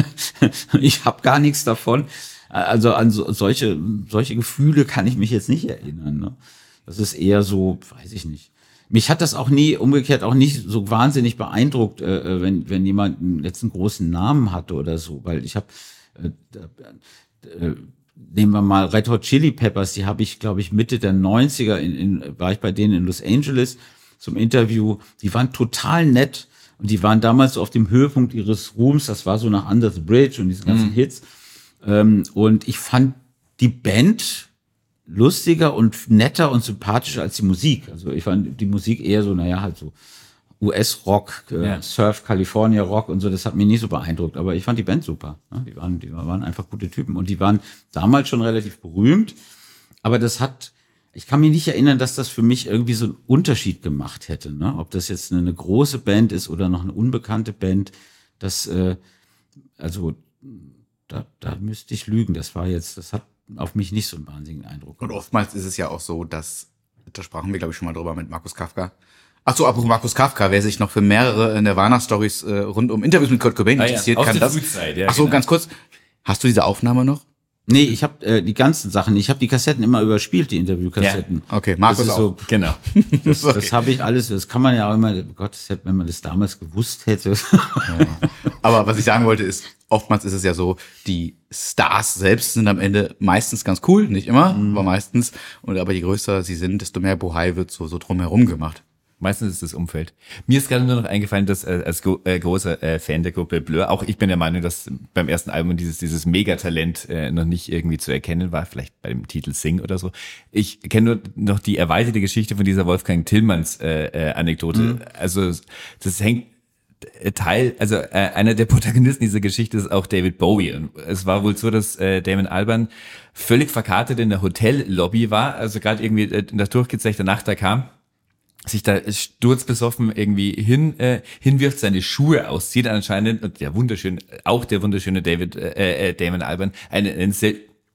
ich habe gar nichts davon. Also an so, solche solche Gefühle kann ich mich jetzt nicht erinnern. Ne? Das ist eher so, weiß ich nicht. Mich hat das auch nie, umgekehrt auch nicht so wahnsinnig beeindruckt, äh, wenn wenn jemand jetzt einen großen Namen hatte oder so. Weil ich habe, äh, äh, nehmen wir mal Red Hot Chili Peppers, die habe ich, glaube ich, Mitte der neunziger, in, in, war ich bei denen in Los Angeles zum Interview. Die waren total nett. Und die waren damals so auf dem Höhepunkt ihres Ruhms, das war so nach Under the Bridge und diese ganzen mhm. Hits. Ähm, und ich fand die Band lustiger und netter und sympathischer als die Musik. Also ich fand die Musik eher so, naja, halt so U S-Rock, äh, ja. Surf, California Rock und so, das hat mich nicht so beeindruckt. Aber ich fand die Band super. Ne? Die waren, die waren einfach gute Typen. Und die waren damals schon relativ berühmt. Aber das hat... Ich kann mich nicht erinnern, dass das für mich irgendwie so einen Unterschied gemacht hätte, ne? Ob das jetzt eine, eine große Band ist oder noch eine unbekannte Band. Das, äh, also da, da müsste ich lügen. Das war jetzt, das hat auf mich nicht so einen wahnsinnigen Eindruck gemacht. Und oftmals ist es ja auch so, dass, da sprachen wir, glaube ich, schon mal drüber mit Markus Kafka. Ach so, apropos Markus Kafka, wer sich noch für mehrere Nirvana-Stories äh, rund um Interviews mit Kurt Cobain ah, interessiert, ja, kann das. Frühzeit, ja, Ach so, genau. Ganz kurz. Hast du diese Aufnahme noch? Nee, ich habe äh, die ganzen Sachen, ich habe die Kassetten immer überspielt, die Interviewkassetten. Ja, okay, Markus auch. So, genau. Das, okay. das habe ich alles, das kann man ja auch immer, Gott, wenn man das damals gewusst hätte. Ja. Aber was ich sagen wollte ist, oftmals ist es ja so, die Stars selbst sind am Ende meistens ganz cool, nicht immer, mhm. aber meistens. Und aber je größer sie sind, desto mehr Bohai wird so so drumherum gemacht. Meistens ist das Umfeld. Mir ist gerade nur noch eingefallen, dass äh, als go- äh, großer äh, Fan der Gruppe Blur, auch ich bin der Meinung, dass beim ersten Album dieses dieses Megatalent äh, noch nicht irgendwie zu erkennen war, vielleicht bei dem Titel Sing oder so. Ich kenne nur noch die erweiterte Geschichte von dieser Wolfgang Tillmans äh, äh, Anekdote. Mhm. Also das hängt Teil, also äh, einer der Protagonisten dieser Geschichte ist auch David Bowie. Und es war wohl so, dass äh, Damon Albarn völlig verkartet in der Hotellobby war, also gerade irgendwie äh, in der durchgezechte Nacht da kam, sich da sturzbesoffen irgendwie hin äh, hinwirft, seine Schuhe auszieht anscheinend und der wunderschöne, auch der wunderschöne David äh, äh, Damon Albarn einen, einen sehr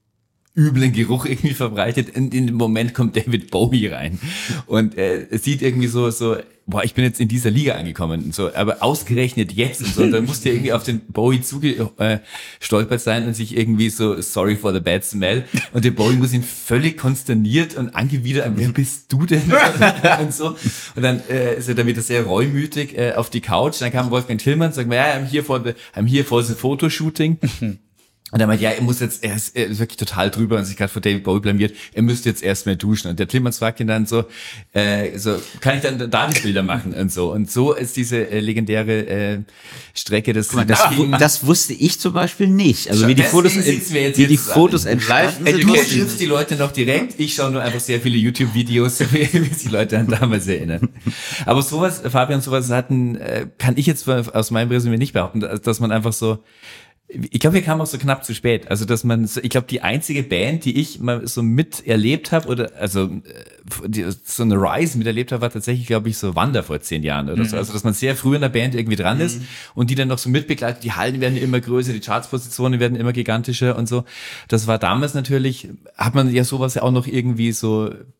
üblen Geruch irgendwie verbreitet. Und in dem Moment kommt David Bowie rein und äh, es sieht irgendwie so so boah, ich bin jetzt in dieser Liga angekommen und so, aber ausgerechnet jetzt und so, und dann musste er irgendwie auf den Bowie zugestolpert sein und sich irgendwie so sorry for the bad smell und der Bowie muss ihn völlig konsterniert und angewidert an, wer bist du denn? Und so. Und dann äh, ist er dann wieder sehr reumütig äh, auf die Couch, dann kam Wolfgang Tillmann und sagt, ja, I'm here for the, I'm here for the Photoshooting. Und er meint, ja, er muss jetzt, er ist, er ist wirklich total drüber und sich gerade vor David Bowie blamiert, er müsste jetzt erst mehr duschen. Und der Tillmans fragt ihn dann so, äh, so, kann ich dann da die Bilder machen und so. Und so ist diese äh, legendäre äh, Strecke des... Mal, das, das wusste ich zum Beispiel nicht. Also wie die Fotos, wie die Fotos entstanden sind. Du triffst die Leute noch direkt, ich schaue nur einfach sehr viele YouTube-Videos, wie sich die Leute an damals erinnern. Aber sowas, Fabian, sowas hatten, äh, kann ich jetzt aus meinem Resümee nicht behaupten, dass man einfach so... Ich glaube, wir kamen auch so knapp zu spät. Also, dass man, ich glaube, die einzige Band, die ich mal so miterlebt habe, oder also die, so eine Rise miterlebt habe, war tatsächlich, glaube ich, so Wanda vor zehn Jahren oder so. Also, dass man sehr früh in der Band irgendwie dran ist mhm. und die dann noch so mitbegleitet. Die Hallen werden immer größer, die Chartspositionen werden immer gigantischer und so. Das war damals natürlich, hat man ja sowas ja auch noch irgendwie so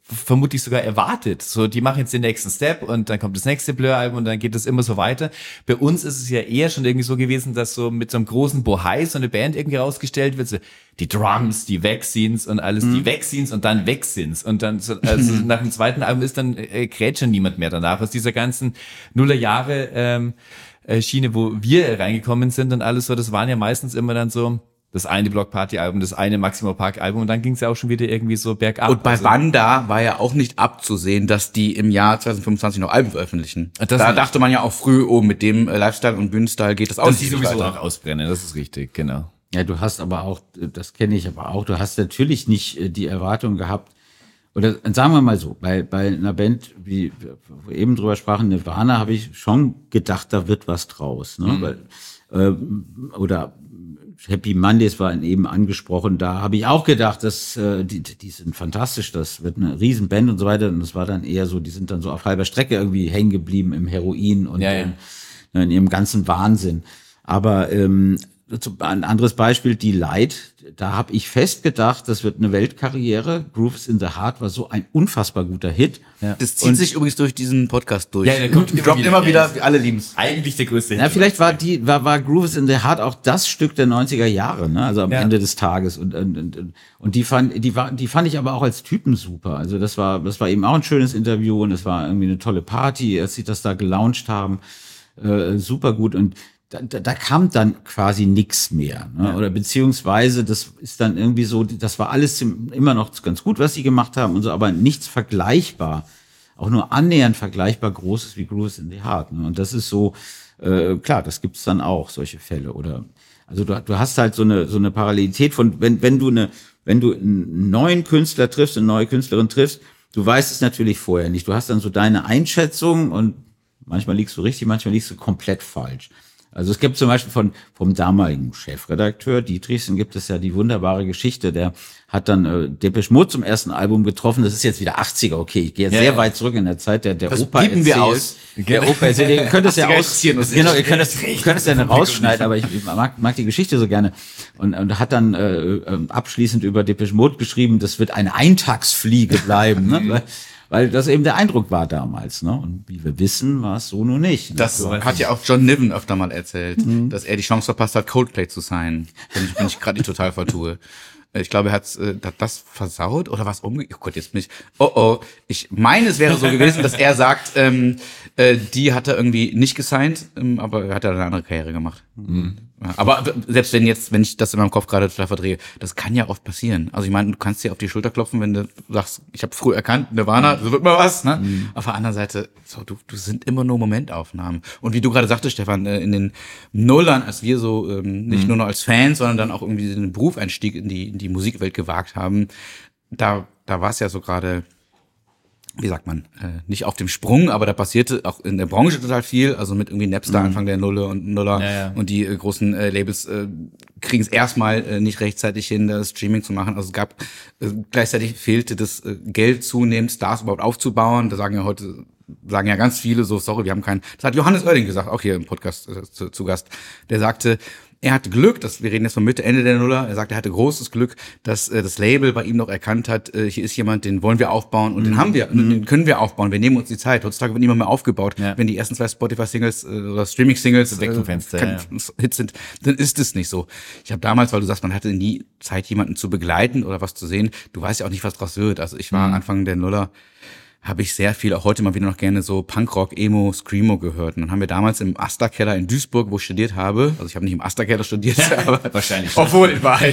vermutlich sogar erwartet. So, die machen jetzt den nächsten Step und dann kommt das nächste Blur-Album und dann geht es immer so weiter. Bei uns ist es ja eher schon irgendwie so gewesen, dass so mit so einem großen Bohai so eine Band irgendwie rausgestellt wird, so die Drums, die Vaccines und alles, mhm. die Vaccines und dann Vaccines und dann so, also nach dem zweiten Album ist dann äh, kräht schon niemand mehr danach. Aus dieser ganzen Nullerjahre ähm, äh, Schiene, wo wir reingekommen sind und alles so, das waren ja meistens immer dann so das eine Block Party Album, das eine Maximo Park Album und dann ging es ja auch schon wieder irgendwie so bergab. Und bei also, Wanda war ja auch nicht abzusehen, dass die im Jahr zwanzig fünfundzwanzig noch Alben veröffentlichen. Das da nicht. dachte man ja auch früh, oh, mit dem äh, Lifestyle und Bühnenstyle geht das auch dass nicht die sowieso weiter. noch ausbrennen, das ist richtig, genau. Ja, du hast aber auch, das kenne ich aber auch, du hast natürlich nicht die Erwartung gehabt, oder sagen wir mal so, bei, bei einer Band, wie wir eben drüber sprachen, Nirvana, habe ich schon gedacht, da wird was draus. Ne? Mhm. Weil, äh, oder Happy Mondays war eben angesprochen, da habe ich auch gedacht, dass äh, die, die sind fantastisch, das wird eine Riesenband und so weiter. Und das war dann eher so, die sind dann so auf halber Strecke irgendwie hängen geblieben im Heroin und ja, ja. In, in ihrem ganzen Wahnsinn. Aber ähm, ein anderes Beispiel, die Light, da habe ich fest gedacht, das wird eine Weltkarriere. Grooves in the Heart war so ein unfassbar guter Hit. Ja. Das zieht und sich übrigens durch diesen Podcast durch. Ja, der kommt immer droppt wieder, immer wieder, alle lieben's. Eigentlich der größte Hit. Ja, vielleicht war die war, war Grooves in the Heart auch das Stück der neunziger Jahre, ne? Also am ja. Ende des Tages und und und, und die fand die war die fand ich aber auch als Typen super. Also das war das war eben auch ein schönes Interview und es war irgendwie eine tolle Party, als sie das da gelauncht haben, äh, super gut und Da, da, da kam dann quasi nix mehr, ne? Ja. Oder beziehungsweise das ist dann irgendwie so, das war alles immer noch ganz gut, was sie gemacht haben und so, aber nichts vergleichbar, auch nur annähernd vergleichbar Großes wie Grooves in the Heart. Ne? Und das ist so, äh, klar, das gibt's dann auch, solche Fälle. Oder also du, du hast halt so eine so eine Parallelität von, wenn wenn du eine wenn du einen neuen Künstler triffst, eine neue Künstlerin triffst, du weißt es natürlich vorher nicht. Du hast dann so deine Einschätzung und manchmal liegst du richtig, manchmal liegst du komplett falsch. Also es gibt zum Beispiel von vom damaligen Chefredakteur Dietrichsen gibt es ja die wunderbare Geschichte, der hat dann äh, Depeche Mode zum ersten Album getroffen, das ist jetzt wieder achtziger, okay, ich gehe jetzt ja, sehr ja. weit zurück in der Zeit, der, der das Opa erzählt. Wir aus. Der Opa erzählt, ihr könnt es ja aus, genau, ihr könnt es, ihr könnt es ja rausschneiden, aber ich, ich mag, mag die Geschichte so gerne und, und hat dann äh, abschließend über Depeche Mode geschrieben, das wird eine Eintagsfliege bleiben, ne? weil, weil das eben der Eindruck war damals, ne? Und wie wir wissen, war es so nur nicht. Ne? Das so, hat ja auch John Niven öfter mal erzählt, mhm. dass er die Chance verpasst hat, Coldplay zu sein, wenn ich, wenn ich gerade nicht total vertue. Ich glaube, er hat äh, das versaut oder was umgekehrt. Oh Gott, jetzt mich. Oh oh. Ich meine, es wäre so gewesen, dass er sagt, ähm, äh, die hat er irgendwie nicht gesigned, ähm, aber er hat ja eine andere Karriere gemacht. Mhm. Ja, aber selbst wenn jetzt, wenn ich das in meinem Kopf gerade total verdrehe, das kann ja oft passieren. Also ich meine, du kannst dir auf die Schulter klopfen, wenn du sagst, ich habe früh erkannt, Nirvana, so wird mal was. Ne? Mhm. Auf der anderen Seite, so du, du sind immer nur Momentaufnahmen. Und wie du gerade sagtest, Stefan, in den Nullern, als wir so ähm, nicht mhm. nur noch als Fans, sondern dann auch irgendwie den Berufseinstieg in die in die Musikwelt gewagt haben, da da war es ja so gerade, wie sagt man, äh, nicht auf dem Sprung, aber da passierte auch in der Branche total viel, also mit irgendwie Napster mhm. Anfang der Nuller und Nuller ja, ja. und die äh, großen äh, Labels äh, kriegen es erstmal äh, nicht rechtzeitig hin, das Streaming zu machen. Also es gab, äh, gleichzeitig fehlte das äh, Geld zunehmend, Stars überhaupt aufzubauen. Da sagen ja heute, sagen ja ganz viele so, sorry, wir haben keinen, das hat Johannes Oerding gesagt, auch hier im Podcast äh, zu, zu Gast, der sagte, er hatte Glück, dass wir reden jetzt von Mitte, Ende der Nuller, er sagt, er hatte großes Glück, dass äh, das Label bei ihm noch erkannt hat, äh, hier ist jemand, den wollen wir aufbauen und mhm. den haben wir, mhm. den können wir aufbauen, wir nehmen uns die Zeit. Heutzutage wird niemand mehr aufgebaut. Ja. Wenn die ersten zwei Spotify-Singles äh, oder Streaming-Singles weg vom Fenster, äh, ja. Hits sind, dann ist es nicht so. Ich habe damals, weil du sagst, man hatte nie Zeit, jemanden zu begleiten oder was zu sehen, du weißt ja auch nicht, was draus wird. Also ich war mhm. Anfang der Nuller, habe ich sehr viel, auch heute mal wieder noch gerne so Punkrock, Emo, Screamo gehört. Und dann haben wir damals im Asta-Keller in Duisburg, wo ich studiert habe, also ich habe nicht im Asta-Keller studiert, aber wahrscheinlich. Obwohl, in Wahrheit.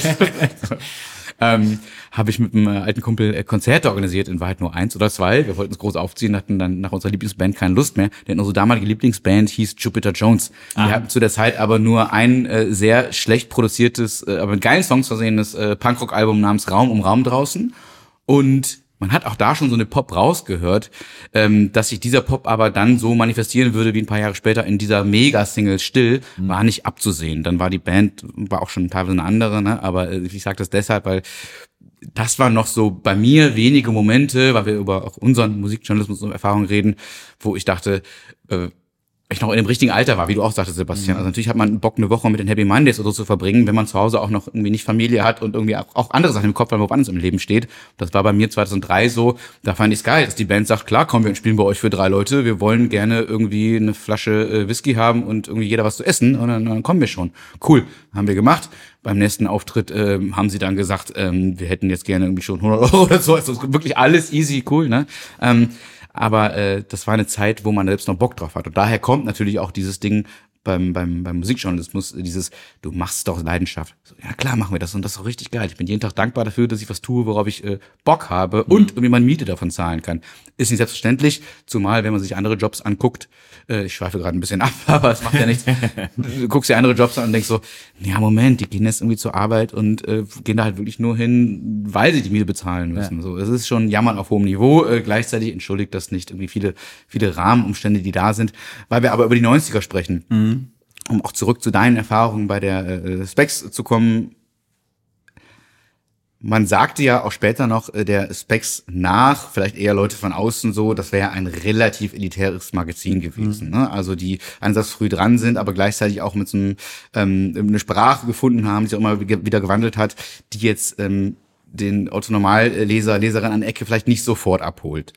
ähm, habe ich mit einem alten Kumpel äh, Konzerte organisiert, in Wahrheit nur eins oder zwei. Wir wollten es groß aufziehen, hatten dann nach unserer Lieblingsband keine Lust mehr. Denn unsere damalige Lieblingsband hieß Jupiter Jones. Ah. Wir hatten zu der Zeit aber nur ein äh, sehr schlecht produziertes, äh, aber mit geilen Songs versehenes äh, Punkrock-Album namens Raum um Raum draußen. Und man hat auch da schon so eine Pop rausgehört, ähm, dass sich dieser Pop aber dann so manifestieren würde wie ein paar Jahre später in dieser Mega-Single Still, mhm. war nicht abzusehen. Dann war die Band, war auch schon teilweise eine andere, ne? Aber äh, ich sage das deshalb, weil das waren noch so bei mir wenige Momente, weil wir über auch unseren Musikjournalismus und Erfahrungen reden, wo ich dachte, äh, ich noch in dem richtigen Alter war, wie du auch sagtest, Sebastian. Mhm. Also natürlich hat man Bock, eine Woche mit den Happy Mondays oder so zu verbringen, wenn man zu Hause auch noch irgendwie nicht Familie hat und irgendwie auch andere Sachen im Kopf hat, woanders im Leben steht. Das war bei mir zweitausenddrei so. Da fand ich es geil, dass die Band sagt, klar, komm, wir spielen bei euch für drei Leute. Wir wollen gerne irgendwie eine Flasche äh, Whisky haben und irgendwie jeder was zu essen. Und dann, dann kommen wir schon. Cool, haben wir gemacht. Beim nächsten Auftritt äh, haben sie dann gesagt, ähm, wir hätten jetzt gerne irgendwie schon hundert Euro oder so. Also wirklich alles easy, cool, ne? Ähm, Aber äh, das war eine Zeit, wo man selbst noch Bock drauf hat. Und daher kommt natürlich auch dieses Ding beim beim beim Musikjournalismus, dieses, du machst doch Leidenschaft. So, ja klar, machen wir das und das ist auch richtig geil. Ich bin jeden Tag dankbar dafür, dass ich was tue, worauf ich äh, Bock habe und irgendwie meine Miete davon zahlen kann. Ist nicht selbstverständlich, zumal wenn man sich andere Jobs anguckt, äh, ich schweife gerade ein bisschen ab, aber es macht ja nichts. Du guckst dir andere Jobs an und denkst so, ja Moment, die gehen jetzt irgendwie zur Arbeit und äh, gehen da halt wirklich nur hin, weil sie die Miete bezahlen müssen. Ja. So, es ist schon Jammern auf hohem Niveau. Äh, gleichzeitig entschuldigt das nicht irgendwie viele viele Rahmenumstände, die da sind, weil wir aber über die neunziger sprechen. Mhm. Um auch zurück zu deinen Erfahrungen bei der äh, Spex zu kommen. Man sagte ja auch später noch äh, der Spex nach, vielleicht eher Leute von außen so, das wäre ein relativ elitäres Magazin gewesen. Mhm. Ne? Also die einerseits früh dran sind, aber gleichzeitig auch mit so einem, ähm, eine Sprache gefunden haben, die sich auch immer wieder gewandelt hat, die jetzt ähm, den Autonormalleser, Leserin an der Ecke vielleicht nicht sofort abholt.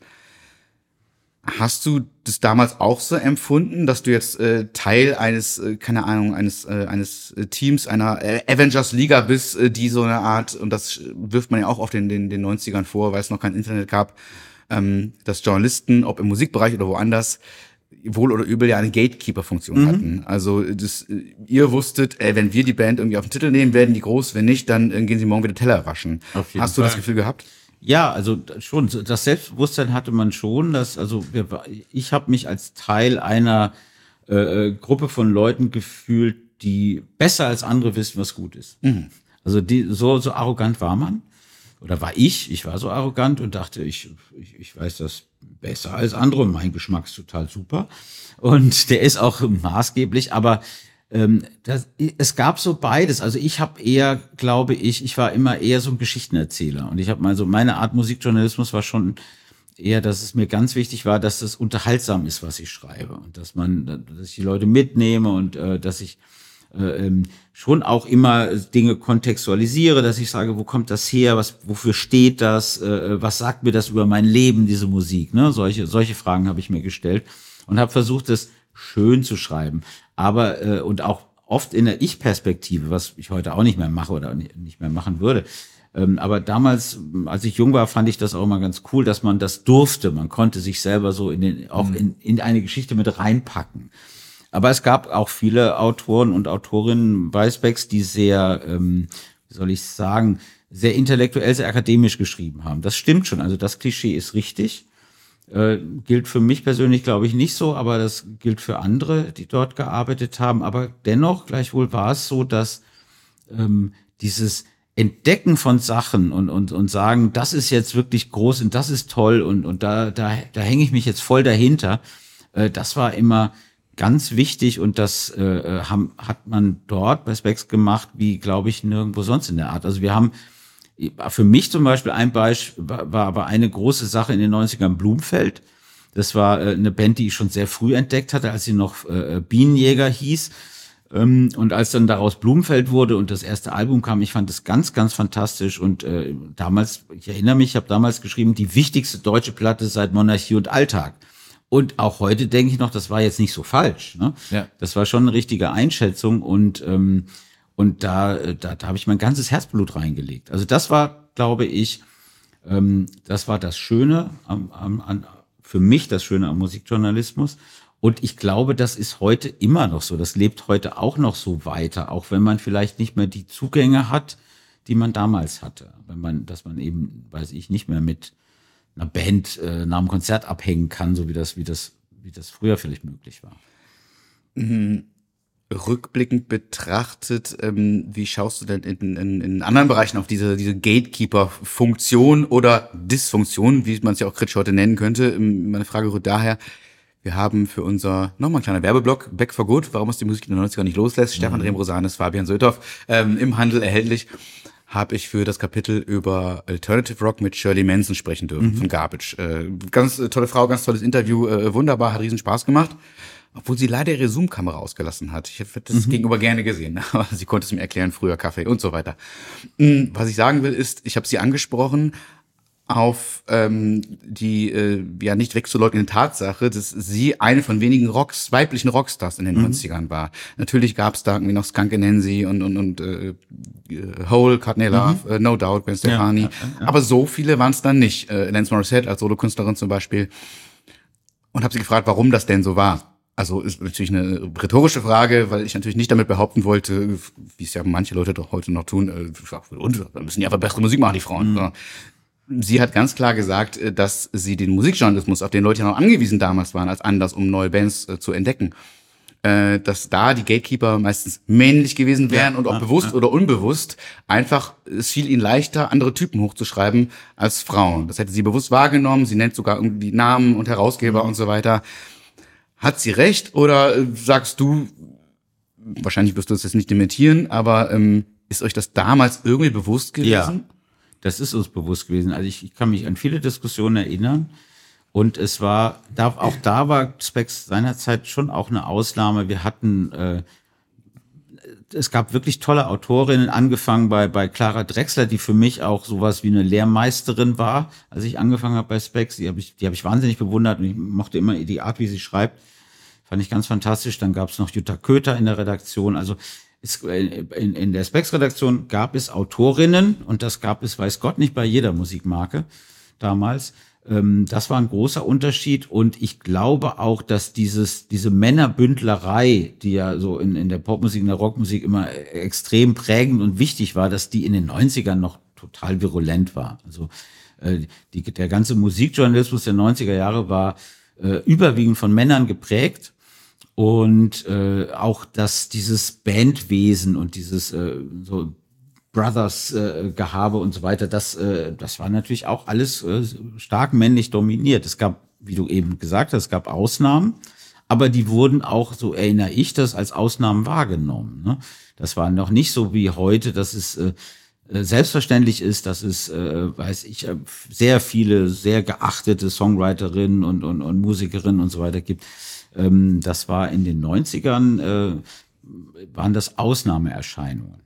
Hast du das damals auch so empfunden, dass du jetzt äh, Teil eines, äh, keine Ahnung, eines äh, eines Teams, einer äh, Avengers-Liga bist, äh, die so eine Art, und das wirft man ja auch oft in den, den neunzigern vor, weil es noch kein Internet gab, ähm, dass Journalisten, ob im Musikbereich oder woanders, wohl oder übel ja eine Gatekeeper-Funktion mhm. hatten. Also das, ihr wusstet, ey, wenn wir die Band irgendwie auf den Titel nehmen, werden die groß, wenn nicht, dann äh, gehen sie morgen wieder Teller waschen. Hast du Fall. das Gefühl gehabt? Ja, also schon, das Selbstbewusstsein hatte man schon, dass, also wir, ich habe mich als Teil einer äh, Gruppe von Leuten gefühlt, die besser als andere wissen, was gut ist. Mhm. Also die, so, so arrogant war man. Oder war ich, ich war so arrogant und dachte, ich, ich, ich weiß das besser als andere und mein Geschmack ist total super. Und der ist auch maßgeblich, aber Ähm, das, es gab so beides. Also ich habe eher, glaube ich, ich war immer eher so ein Geschichtenerzähler. Und ich habe mal so, meine Art Musikjournalismus war schon eher, dass es mir ganz wichtig war, dass es unterhaltsam ist, was ich schreibe. Und dass man, dass ich die Leute mitnehme und äh, dass ich äh, ähm, schon auch immer Dinge kontextualisiere, dass ich sage, wo kommt das her, was, wofür steht das, äh, was sagt mir das über mein Leben, diese Musik, ne? Solche, solche Fragen habe ich mir gestellt und habe versucht, das schön zu schreiben. Aber, äh, und auch oft in der Ich-Perspektive, was ich heute auch nicht mehr mache oder nicht mehr machen würde. Ähm, aber damals, als ich jung war, fand ich das auch immer ganz cool, dass man das durfte. Man konnte sich selber so in den, auch in, in eine Geschichte mit reinpacken. Aber es gab auch viele Autoren und Autorinnen bei Spex, die sehr, ähm, wie soll ich sagen, sehr intellektuell, sehr akademisch geschrieben haben. Das stimmt schon. Also das Klischee ist richtig. Äh, gilt für mich persönlich, glaube ich, nicht so, aber das gilt für andere, die dort gearbeitet haben. Aber dennoch, gleichwohl war es so, dass ähm, dieses Entdecken von Sachen und und und sagen, das ist jetzt wirklich groß und das ist toll und und da da da hänge ich mich jetzt voll dahinter. Äh, das war immer ganz wichtig und das äh, haben, hat man dort bei Spex gemacht, wie, glaube ich, nirgendwo sonst in der Art. Also wir haben für mich zum Beispiel ein Beispiel, war aber eine große Sache in den neunzigern Blumfeld. Das war äh, eine Band, die ich schon sehr früh entdeckt hatte, als sie noch äh, Bienenjäger hieß. Ähm, und als dann daraus Blumfeld wurde und das erste Album kam, ich fand das ganz, ganz fantastisch. Und äh, damals, ich erinnere mich, ich habe damals geschrieben, die wichtigste deutsche Platte seit Monarchie und Alltag. Und auch heute denke ich noch, das war jetzt nicht so falsch. Ne? Ja. Das war schon eine richtige Einschätzung und ähm, Und da, da, da habe ich mein ganzes Herzblut reingelegt. Also das war, glaube ich, ähm, das war das Schöne am, am, an, für mich das Schöne am Musikjournalismus. Und ich glaube, das ist heute immer noch so. Das lebt heute auch noch so weiter, auch wenn man vielleicht nicht mehr die Zugänge hat, die man damals hatte. Wenn man, dass man eben, weiß ich, nicht mehr mit einer Band äh, nach einem Konzert abhängen kann, so wie das, wie das, wie das früher vielleicht möglich war. Mhm. Rückblickend betrachtet, ähm, wie schaust du denn in, in, in anderen Bereichen auf diese, diese Gatekeeper-Funktion oder Dysfunktion, wie man es ja auch kritisch heute nennen könnte? Meine Frage rührt daher, wir haben für unser, nochmal ein kleiner Werbeblock, Back for Good, warum es die Musik in den neunzigern nicht loslässt, mhm. Stefan Remrosanes, Fabian Södhoff, ähm, im Handel erhältlich, habe ich für das Kapitel über Alternative Rock mit Shirley Manson sprechen dürfen, mhm. von Garbage. Äh, ganz tolle Frau, ganz tolles Interview, äh, wunderbar, hat riesen Spaß gemacht. Obwohl sie leider ihre Zoom-Kamera ausgelassen hat. Ich hätte das mhm. gegenüber gerne gesehen, aber sie konnte es mir erklären, früher Kaffee und so weiter. Was ich sagen will ist, ich habe sie angesprochen auf ähm, die äh, ja nicht wegzuleugnende Tatsache, dass sie eine von wenigen Rocks, weiblichen Rockstars in den mhm. neunzigern war. Natürlich gab es da irgendwie noch Skunk Anansie und und und äh, Hole, Courtney Love, mhm. äh, No Doubt, Gwen Stefani. Ja, ja, ja. Aber so viele waren es dann nicht. Äh, Alanis Morissette als Solokünstlerin zum Beispiel. Und habe sie gefragt, warum das denn so war. Also ist natürlich eine rhetorische Frage, weil ich natürlich nicht damit behaupten wollte, wie es ja manche Leute doch heute noch tun, äh, und dann müssen die einfach bessere Musik machen, die Frauen. Mhm. Sie hat ganz klar gesagt, dass sie den Musikjournalismus, auf den Leute ja noch angewiesen damals waren, als Anlass, um neue Bands äh, zu entdecken, äh, dass da die Gatekeeper meistens männlich gewesen wären ja, und auch ja, bewusst ja. oder unbewusst einfach, es fiel ihnen leichter, andere Typen hochzuschreiben als Frauen. Das hätte sie bewusst wahrgenommen. Sie nennt sogar irgendwie Namen und Herausgeber mhm. und so weiter. Hat sie recht oder äh, sagst du, wahrscheinlich wirst du das jetzt nicht dementieren, aber ähm, ist euch das damals irgendwie bewusst gewesen? Ja. Das ist uns bewusst gewesen. Also ich, ich kann mich an viele Diskussionen erinnern. Und es war, da, auch da war Spex seinerzeit schon auch eine Ausnahme. Wir hatten, äh, es gab wirklich tolle Autorinnen, angefangen bei, bei Clara Drechsler, die für mich auch sowas wie eine Lehrmeisterin war, als ich angefangen habe bei Spex. Die habe ich, die habe ich wahnsinnig bewundert und ich mochte immer die Art, wie sie schreibt. Fand ich ganz fantastisch. Dann gab es noch Jutta Köter in der Redaktion. Also Es, in, in der Spex-Redaktion gab es Autorinnen und das gab es, weiß Gott, nicht bei jeder Musikmarke damals. Ähm, das war ein großer Unterschied und ich glaube auch, dass dieses diese Männerbündlerei, die ja so in, in der Popmusik, in der Rockmusik immer extrem prägend und wichtig war, dass die in den neunzigern noch total virulent war. Also äh, die, der ganze Musikjournalismus der neunziger Jahre war äh, überwiegend von Männern geprägt. Und äh, auch, dass dieses Bandwesen und dieses äh, so Brothers-Gehabe äh, und so weiter, das, äh, das war natürlich auch alles äh, stark männlich dominiert. Es gab, wie du eben gesagt hast, es gab Ausnahmen, aber die wurden auch, so erinnere ich das, als Ausnahmen wahrgenommen. Ne? Das war noch nicht so wie heute, dass es äh, selbstverständlich ist, dass es, äh, weiß ich, sehr viele, sehr geachtete Songwriterinnen und, und, und Musikerinnen und so weiter gibt. Das war in den neunzigern, äh, waren das Ausnahmeerscheinungen.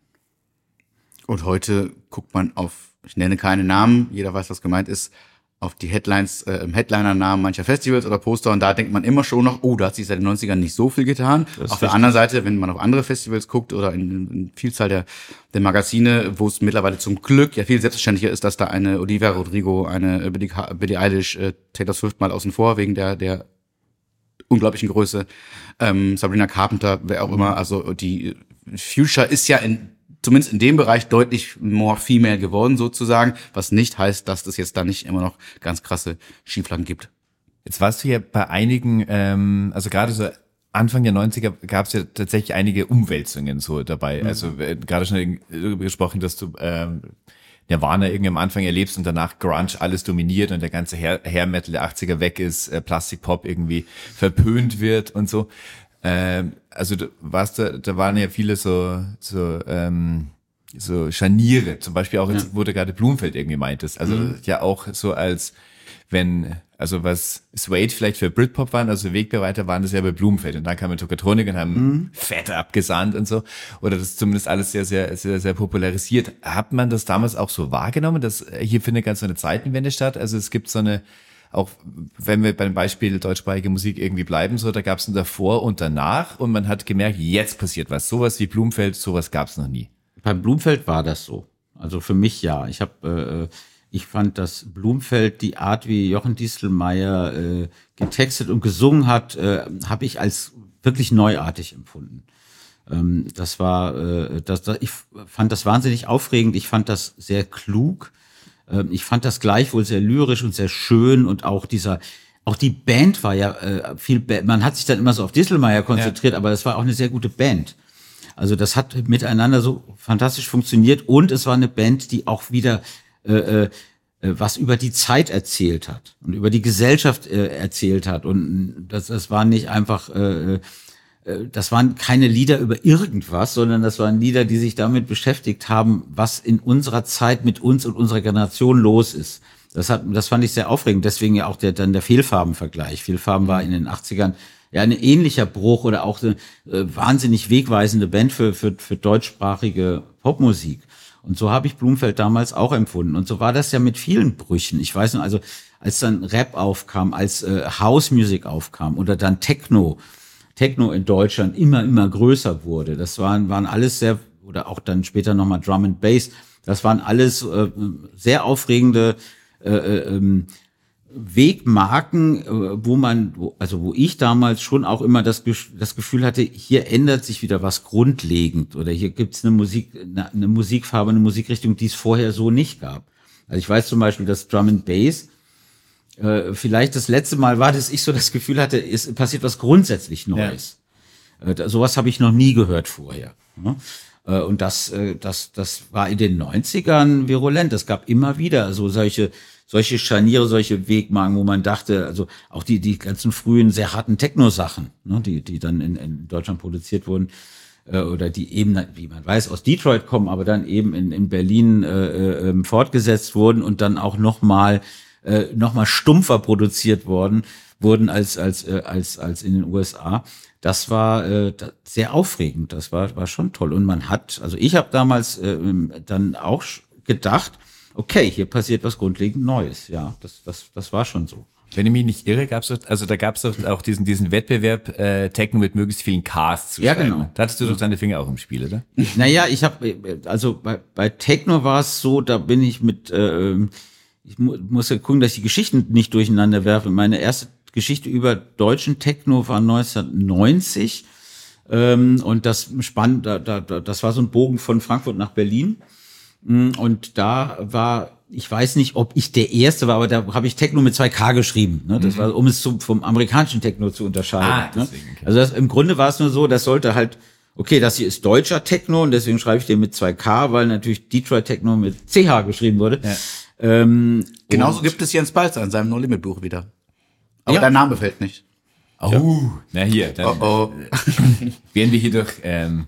Und heute guckt man auf, ich nenne keine Namen, jeder weiß, was gemeint ist, auf die Headlines, äh, Headliner-Namen mancher Festivals oder Poster und da denkt man immer schon noch, oh, da hat sich seit den neunzigern nicht so viel getan. Auf der anderen Seite, wenn man auf andere Festivals guckt oder in, in Vielzahl der, der Magazine, wo es mittlerweile zum Glück ja viel selbstverständlicher ist, dass da eine Olivia Rodrigo, eine Billie Eilish, äh, Taylor Swift mal außen vor, wegen der, der unglaublichen Größe, ähm, Sabrina Carpenter, wer auch immer, also die Future ist ja in, zumindest in dem Bereich deutlich more female geworden sozusagen, was nicht heißt, dass es jetzt da nicht immer noch ganz krasse Schieflagen gibt. Jetzt warst du ja bei einigen, ähm, also gerade so Anfang der neunziger gab es ja tatsächlich einige Umwälzungen so dabei, mhm. also äh, gerade schon darüber gesprochen, dass du ähm, Nirvana irgendwie am Anfang erlebst und danach Grunge alles dominiert und der ganze Hair, Hair Metal der achtziger weg ist, äh, Plastikpop irgendwie verpönt wird und so. Ähm, also du warst da, da waren ja viele so so ähm, so Scharniere, zum Beispiel auch jetzt, ja. wo du gerade Blumfeld irgendwie meintest. Also mhm. ja auch so als wenn, also was Suede vielleicht für Britpop waren, also Wegbereiter waren das ja bei Blumfeld. Und dann kamen Tokatronik und haben mhm. Fett abgesandt und so. Oder das ist zumindest alles sehr, sehr, sehr, sehr popularisiert. Hat man das damals auch so wahrgenommen, dass hier findet ganz so eine Zeitenwende statt? Also es gibt so eine, auch wenn wir beim Beispiel deutschsprachige Musik irgendwie bleiben, so, da gab es ein davor und danach und man hat gemerkt, jetzt passiert was. Sowas wie Blumfeld, sowas gab es noch nie. Beim Blumfeld war das so. Also für mich ja. Ich habe äh, Ich fand, dass Blumfeld die Art, wie Jochen Distelmeier äh, getextet und gesungen hat, äh, habe ich als wirklich neuartig empfunden. Ähm, das war, äh, das, das, ich fand das wahnsinnig aufregend. Ich fand das sehr klug. Ähm, ich fand das gleichwohl sehr lyrisch und sehr schön und auch dieser, auch die Band war ja äh, viel. Ba- Man hat sich dann immer so auf Distelmeier konzentriert, ja. aber das war auch eine sehr gute Band. Also das hat miteinander so fantastisch funktioniert und es war eine Band, die auch wieder Äh, äh, was über die Zeit erzählt hat und über die Gesellschaft äh, erzählt hat. Und das, das waren nicht einfach, äh, äh, das waren keine Lieder über irgendwas, sondern das waren Lieder, die sich damit beschäftigt haben, was in unserer Zeit mit uns und unserer Generation los ist. Das hat, das fand ich sehr aufregend. Deswegen ja auch der, dann der Fehlfarben-Vergleich. Fehlfarben war in den achtzigern ja, ein ähnlicher Bruch oder auch eine äh, wahnsinnig wegweisende Band für, für, für deutschsprachige Popmusik. Und so habe ich Blumfeld damals auch empfunden. Und so war das ja mit vielen Brüchen. Ich weiß noch, also als dann Rap aufkam, als äh, House Music aufkam oder dann Techno, Techno in Deutschland immer, immer größer wurde. Das waren, waren alles sehr, oder auch dann später nochmal Drum and Bass. Das waren alles äh, sehr aufregende äh, äh, Wegmarken, äh, wo man, wo, also wo ich damals schon auch immer das, das Gefühl hatte, hier ändert sich wieder was grundlegend oder hier gibt's eine Musik, eine, eine Musikfarbe, eine Musikrichtung, die es vorher so nicht gab. Also ich weiß zum Beispiel, dass Drum and Bass äh, vielleicht das letzte Mal war, dass ich so das Gefühl hatte, es passiert was grundsätzlich Neues. Ja. Äh, sowas habe ich noch nie gehört vorher. Ne? Äh, und das, äh, das, das war in den neunzigern virulent. Es gab immer wieder so solche solche Scharniere, solche Wegmarken, wo man dachte, also auch die die ganzen frühen, sehr harten Techno-Sachen, ne, die die dann in, in Deutschland produziert wurden, äh, oder die eben, wie man weiß, aus Detroit kommen, aber dann eben in, in Berlin äh, äh, fortgesetzt wurden und dann auch nochmal äh, noch mal stumpfer produziert worden, wurden als als äh, als als in den U S A. Das war äh, sehr aufregend, das war war schon toll. Und man hat, also ich habe damals äh, dann auch gedacht, okay, hier passiert was grundlegend Neues. Ja, das, das, das war schon so. Wenn ich mich nicht irre, gab's doch, also da gab's doch auch diesen, diesen Wettbewerb, äh, Techno mit möglichst vielen Ks zu ja, schreiben. Genau. Da hattest du doch deine Finger auch im Spiel, oder? Naja, ich habe, also bei, bei Techno war es so, da bin ich mit, äh, ich mu muss ja gucken, dass ich die Geschichten nicht durcheinander werfe. Meine erste Geschichte über deutschen Techno war neunzehnhundertneunzig. Ähm, und das spannend, da, da, das war so ein Bogen von Frankfurt nach Berlin. Und da war, ich weiß nicht, ob ich der Erste war, aber da habe ich Techno mit zwei K geschrieben. Ne? Das mhm. war, um es zum, vom amerikanischen Techno zu unterscheiden. Ah, deswegen, ne? Also das, im Grunde war es nur so, das sollte halt, okay, das hier ist deutscher Techno und deswegen schreibe ich den mit zwei K, weil natürlich Detroit Techno mit C H geschrieben wurde. Ja. Ähm, Genauso gibt es Jens Balzer in seinem No-Limit-Buch wieder. Aber ja. dein Name fällt nicht. Oh, ja. Na hier, dann oh, oh. werden wir hier doch ähm,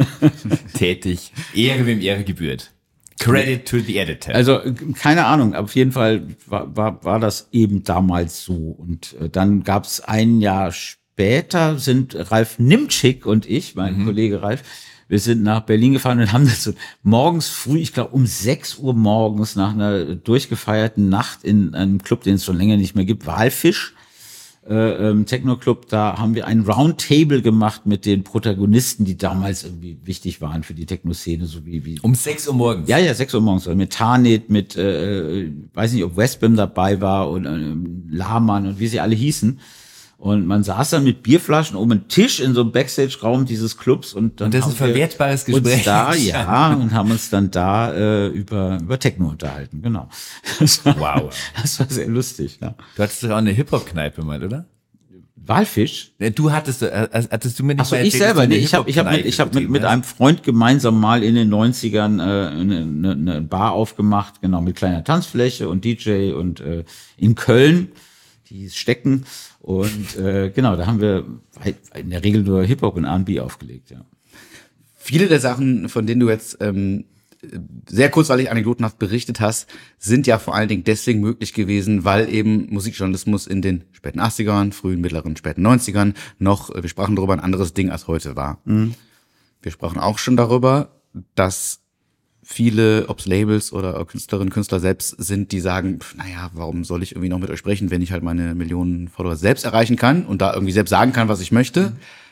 tätig. Ehre, wem Ehre gebührt. Credit to the editor. Also keine Ahnung, auf jeden Fall war, war, war das eben damals so. Und äh, dann gab es ein Jahr später, sind Ralf Nimczyk und ich, mein mhm. Kollege Ralf, wir sind nach Berlin gefahren und haben das so morgens früh, ich glaube um sechs Uhr morgens nach einer durchgefeierten Nacht in einem Club, den es schon länger nicht mehr gibt, Walfisch, Äh, ähm, Techno-Club, da haben wir ein Roundtable gemacht mit den Protagonisten, die damals irgendwie wichtig waren für die Techno-Szene, so wie, wie um sechs Uhr morgens? Ja, ja, sechs Uhr morgens. Mit Tarnet, mit, äh, weiß nicht, ob Westbam dabei war und äh, Lahmann und wie sie alle hießen. Und man saß dann mit Bierflaschen um einen Tisch in so einem Backstage-Raum dieses Clubs und dann und das ist ein verwertbares Gespräch. Uns da, ja, und haben uns dann da äh, über über Techno unterhalten, genau. Das war, wow. Das war sehr lustig. Ja. Du hattest doch auch eine Hip-Hop-Kneipe mal, oder? Walfisch? Du hattest, hattest du mir nicht Ach so, mal erzählt, ich selber, nee, ich habe ich hab mit, ich hab mit, mit einem Freund gemeinsam mal in den neunzigern äh, eine, eine, eine Bar aufgemacht, genau, mit kleiner Tanzfläche und D J und äh, in Köln, die hieß Stecken. Und äh, genau, da haben wir in der Regel nur Hip-Hop und R and B aufgelegt, ja. Viele der Sachen, von denen du jetzt ähm, sehr kurzweilig anekdotenhaft berichtet hast, sind ja vor allen Dingen deswegen möglich gewesen, weil eben Musikjournalismus in den späten achtzigern, frühen, mittleren, späten neunzigern noch, wir sprachen darüber, ein anderes Ding als heute war. Mhm. Wir sprachen auch schon darüber, dass viele, ob es Labels oder Künstlerinnen, Künstler selbst sind, die sagen, pf, naja, warum soll ich irgendwie noch mit euch sprechen, wenn ich halt meine Millionen Follower selbst erreichen kann und da irgendwie selbst sagen kann, was ich möchte. Mhm.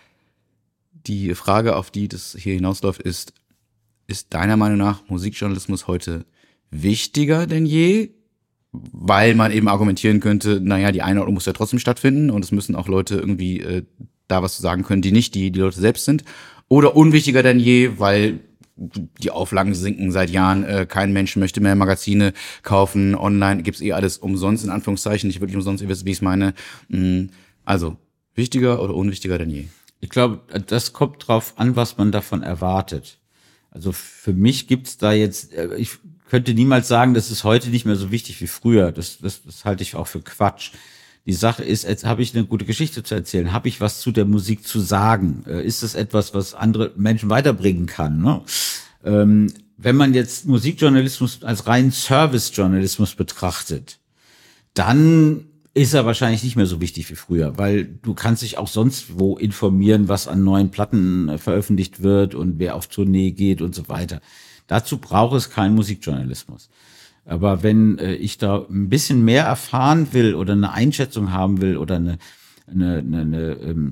Die Frage, auf die das hier hinausläuft, ist, ist deiner Meinung nach Musikjournalismus heute wichtiger denn je? Weil man eben argumentieren könnte, naja, die Einordnung muss ja trotzdem stattfinden und es müssen auch Leute irgendwie äh, da was zu sagen können, die nicht die, die Leute selbst sind. Oder unwichtiger denn je, weil die Auflagen sinken seit Jahren, äh, kein Mensch möchte mehr Magazine kaufen, online gibt's eh alles umsonst, in Anführungszeichen, nicht wirklich umsonst, ihr wisst, wie ich es meine. Also, wichtiger oder unwichtiger denn je? Ich glaube, das kommt drauf an, was man davon erwartet. Also für mich gibt's da jetzt, ich könnte niemals sagen, das ist heute nicht mehr so wichtig wie früher. Das, das, das halte ich auch für Quatsch. Die Sache ist, jetzt habe ich eine gute Geschichte zu erzählen, habe ich was zu der Musik zu sagen? Ist das etwas, was andere Menschen weiterbringen kann? Ne? Ähm, wenn man jetzt Musikjournalismus als reinen Servicejournalismus betrachtet, dann ist er wahrscheinlich nicht mehr so wichtig wie früher, weil du kannst dich auch sonst wo informieren, was an neuen Platten äh, veröffentlicht wird und wer auf Tournee geht und so weiter. Dazu braucht es keinen Musikjournalismus. Aber wenn äh, ich da ein bisschen mehr erfahren will oder eine Einschätzung haben will oder eine, eine, eine, eine ähm,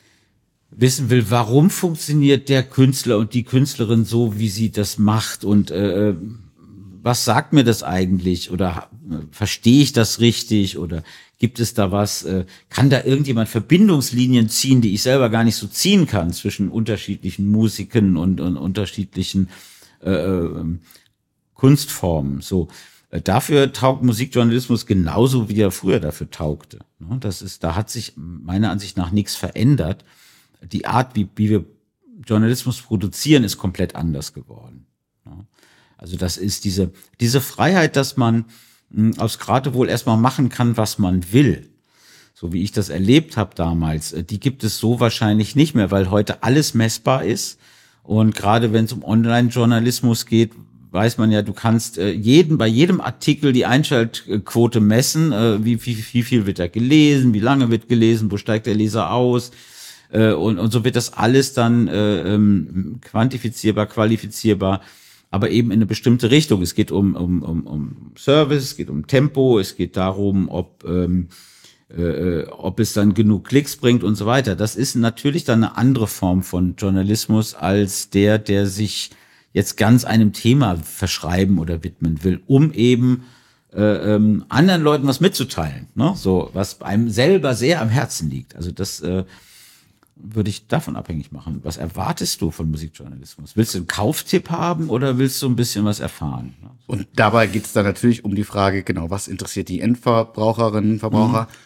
wissen will, warum funktioniert der Künstler und die Künstlerin so, wie sie das macht und äh, was sagt mir das eigentlich oder äh, verstehe ich das richtig oder gibt es da was, äh, kann da irgendjemand Verbindungslinien ziehen, die ich selber gar nicht so ziehen kann zwischen unterschiedlichen Musiken und, und unterschiedlichen äh, Kunstformen. So, äh, dafür taugt Musikjournalismus genauso, wie er früher dafür taugte. Ne? Das ist, da hat sich meiner Ansicht nach nichts verändert. Die Art, wie, wie wir Journalismus produzieren, ist komplett anders geworden. Ne? Also das ist diese diese Freiheit, dass man mh, aus Geratewohl erstmal machen kann, was man will. So wie ich das erlebt habe damals, äh, die gibt es so wahrscheinlich nicht mehr, weil heute alles messbar ist. Und gerade wenn es um Online-Journalismus geht, weiß man ja, du kannst äh, jeden bei jedem Artikel die Einschaltquote messen, äh, wie, wie, wie viel wird da gelesen, wie lange wird gelesen, wo steigt der Leser aus. Äh, und, und so wird das alles dann äh, ähm, quantifizierbar, qualifizierbar, aber eben in eine bestimmte Richtung. Es geht um, um, um, um Service, es geht um Tempo, es geht darum, ob, ähm, äh, ob es dann genug Klicks bringt und so weiter. Das ist natürlich dann eine andere Form von Journalismus als der, der sich jetzt ganz einem Thema verschreiben oder widmen will, um eben äh, ähm, anderen Leuten was mitzuteilen, ne? So, was einem selber sehr am Herzen liegt. Also das äh, würde ich davon abhängig machen. Was erwartest du von Musikjournalismus? Willst du einen Kauftipp haben oder willst du ein bisschen was erfahren? Und dabei geht es dann natürlich um die Frage, genau, was interessiert die Endverbraucherinnen, Verbraucher? Mhm.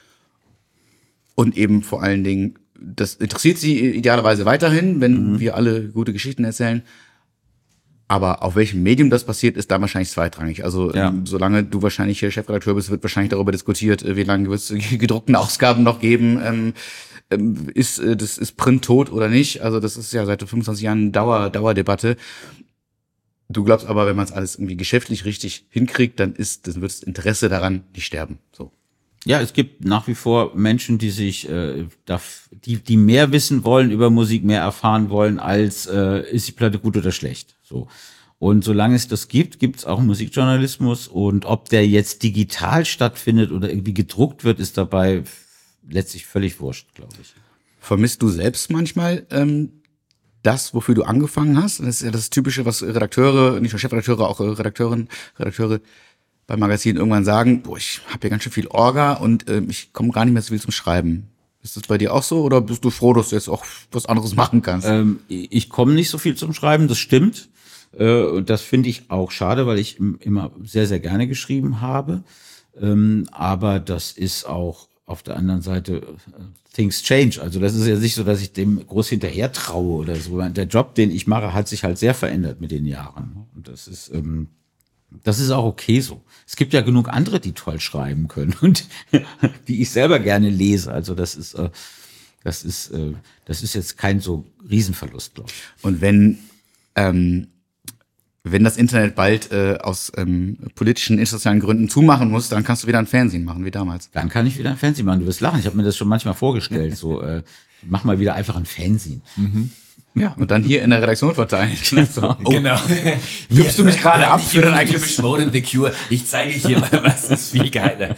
Und eben vor allen Dingen, das interessiert sie idealerweise weiterhin, wenn mhm. wir alle gute Geschichten erzählen. Aber auf welchem Medium das passiert, ist da wahrscheinlich zweitrangig. Also ja. ähm, solange du wahrscheinlich hier Chefredakteur bist, wird wahrscheinlich darüber diskutiert, wie lange wird es die gedruckten Ausgaben noch geben. Ähm, ähm, ist äh, das ist Print tot oder nicht? Also das ist ja seit fünfundzwanzig Jahren eine Dauer, Dauerdebatte. Du glaubst aber, wenn man es alles irgendwie geschäftlich richtig hinkriegt, dann ist, dann wird das Interesse daran nicht sterben. So. Ja, es gibt nach wie vor Menschen, die sich, äh, die, die mehr wissen wollen über Musik, mehr erfahren wollen, als äh, ist die Platte gut oder schlecht. So. Und solange es das gibt, gibt es auch Musikjournalismus. Und ob der jetzt digital stattfindet oder irgendwie gedruckt wird, ist dabei letztlich völlig wurscht, glaube ich. Vermisst du selbst manchmal ähm, das, wofür du angefangen hast? Das ist ja das Typische, was Redakteure, nicht nur Chefredakteure, auch Redakteurinnen, Redakteure beim Magazin irgendwann sagen, boah, ich habe hier ganz schön viel Orga und äh, ich komme gar nicht mehr so viel zum Schreiben. Ist das bei dir auch so oder bist du froh, dass du jetzt auch was anderes machen kannst? Ähm, ich komme nicht so viel zum Schreiben, das stimmt. Äh, und das finde ich auch schade, weil ich immer sehr, sehr gerne geschrieben habe. Ähm, aber das ist auch auf der anderen Seite uh, things change. Also das ist ja nicht so, dass ich dem groß hinterher traue oder so. Der Job, den ich mache, hat sich halt sehr verändert mit den Jahren. Und das ist ähm, Das ist auch okay so. Es gibt ja genug andere, die toll schreiben können und die ich selber gerne lese. Also das ist, äh, das ist, äh, das ist jetzt kein so Riesenverlust, glaube ich. Und wenn, ähm, wenn das Internet bald äh, aus ähm, politischen, internationalen Gründen zumachen muss, dann kannst du wieder ein Fernsehen machen, wie damals. Dann kann ich wieder ein Fernsehen machen. Du wirst lachen. Ich habe mir das schon manchmal vorgestellt. So, äh, mach mal wieder einfach ein Fernsehen. Mhm. Ja, und dann hier in der Redaktion verteilen. So. Oh. Genau. Wirfst du mich gerade ab für dein eigenes Mode in the Cure? Ich zeige dir mal, was ist viel geiler.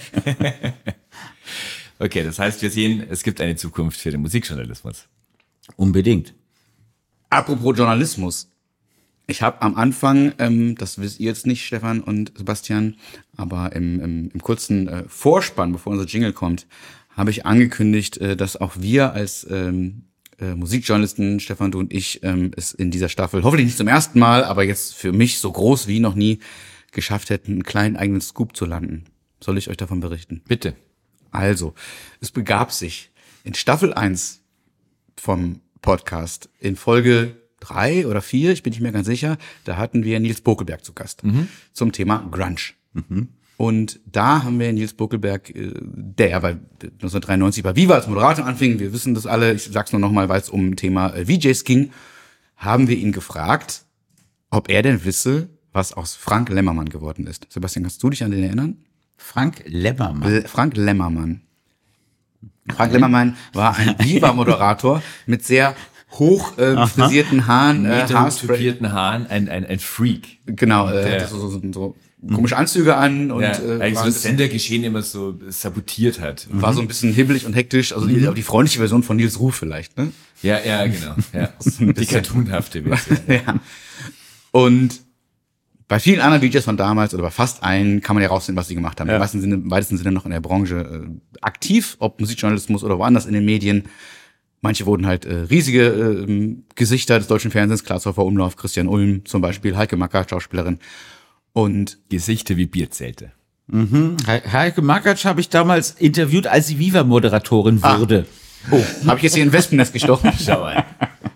Okay, das heißt, wir sehen, es gibt eine Zukunft für den Musikjournalismus. Unbedingt. Apropos Journalismus. Ich habe am Anfang, ähm, das wisst ihr jetzt nicht, Stefan und Sebastian, aber im, im, im kurzen äh, Vorspann, bevor unser Jingle kommt, habe ich angekündigt, äh, dass auch wir als ähm, äh, Musikjournalisten, Stefan, du und ich, ähm, es in dieser Staffel, hoffentlich nicht zum ersten Mal, aber jetzt für mich so groß wie noch nie, geschafft hätten, einen kleinen eigenen Scoop zu landen. Soll ich euch davon berichten? Bitte. Also, es begab sich in Staffel eins vom Podcast, in Folge drei oder vier, ich bin nicht mehr ganz sicher, da hatten wir Nils Bokelberg zu Gast mhm. zum Thema Grunge. Mhm. Und da haben wir Nils Bokelberg, der ja bei neunzehnhundertdreiundneunzig bei Viva als Moderator anfing, wir wissen das alle, ich sag's nur nochmal, weil es um Thema V Js ging, haben wir ihn gefragt, ob er denn wisse, was aus Frank Lemmermann geworden ist. Sebastian, kannst du dich an den erinnern? Frank Lemmermann. L- Frank Lemmermann. Frank Lemmermann war ein Viva-Moderator mit sehr hoch äh, frisierten Haaren, äh, Haarspray. Tupierten Haaren, ein, ein, ein Freak. Genau, äh, Der- hatte so, so, so komische Anzüge an und Ja, äh, eigentlich war, so ein das bisschen, Sendergeschehen immer so sabotiert hat. war so ein bisschen hibbelig und hektisch. Also die, die freundliche Version von Nils Ruf vielleicht, ne? Ja, ja, genau. Ja. ein Die bisschen. cartoonhafte Version. Ja. Und bei vielen anderen D Js von damals oder bei fast allen kann man ja rausfinden, was sie gemacht haben. Ja. Im weitesten Sinne, im weitesten Sinne noch in der Branche äh, aktiv, ob Musikjournalismus oder woanders in den Medien. Manche wurden halt äh, riesige äh, Gesichter des deutschen Fernsehens, Klaas Häufer Umlauf, Christian Ulm zum Beispiel, Heike Macker, Schauspielerin. Und Gesichter wie Bierzelte. He- Heike Makatsch habe ich damals interviewt, als sie Viva-Moderatorin wurde. oh, habe ich jetzt hier ein Wespennest gestochen? Schau mal.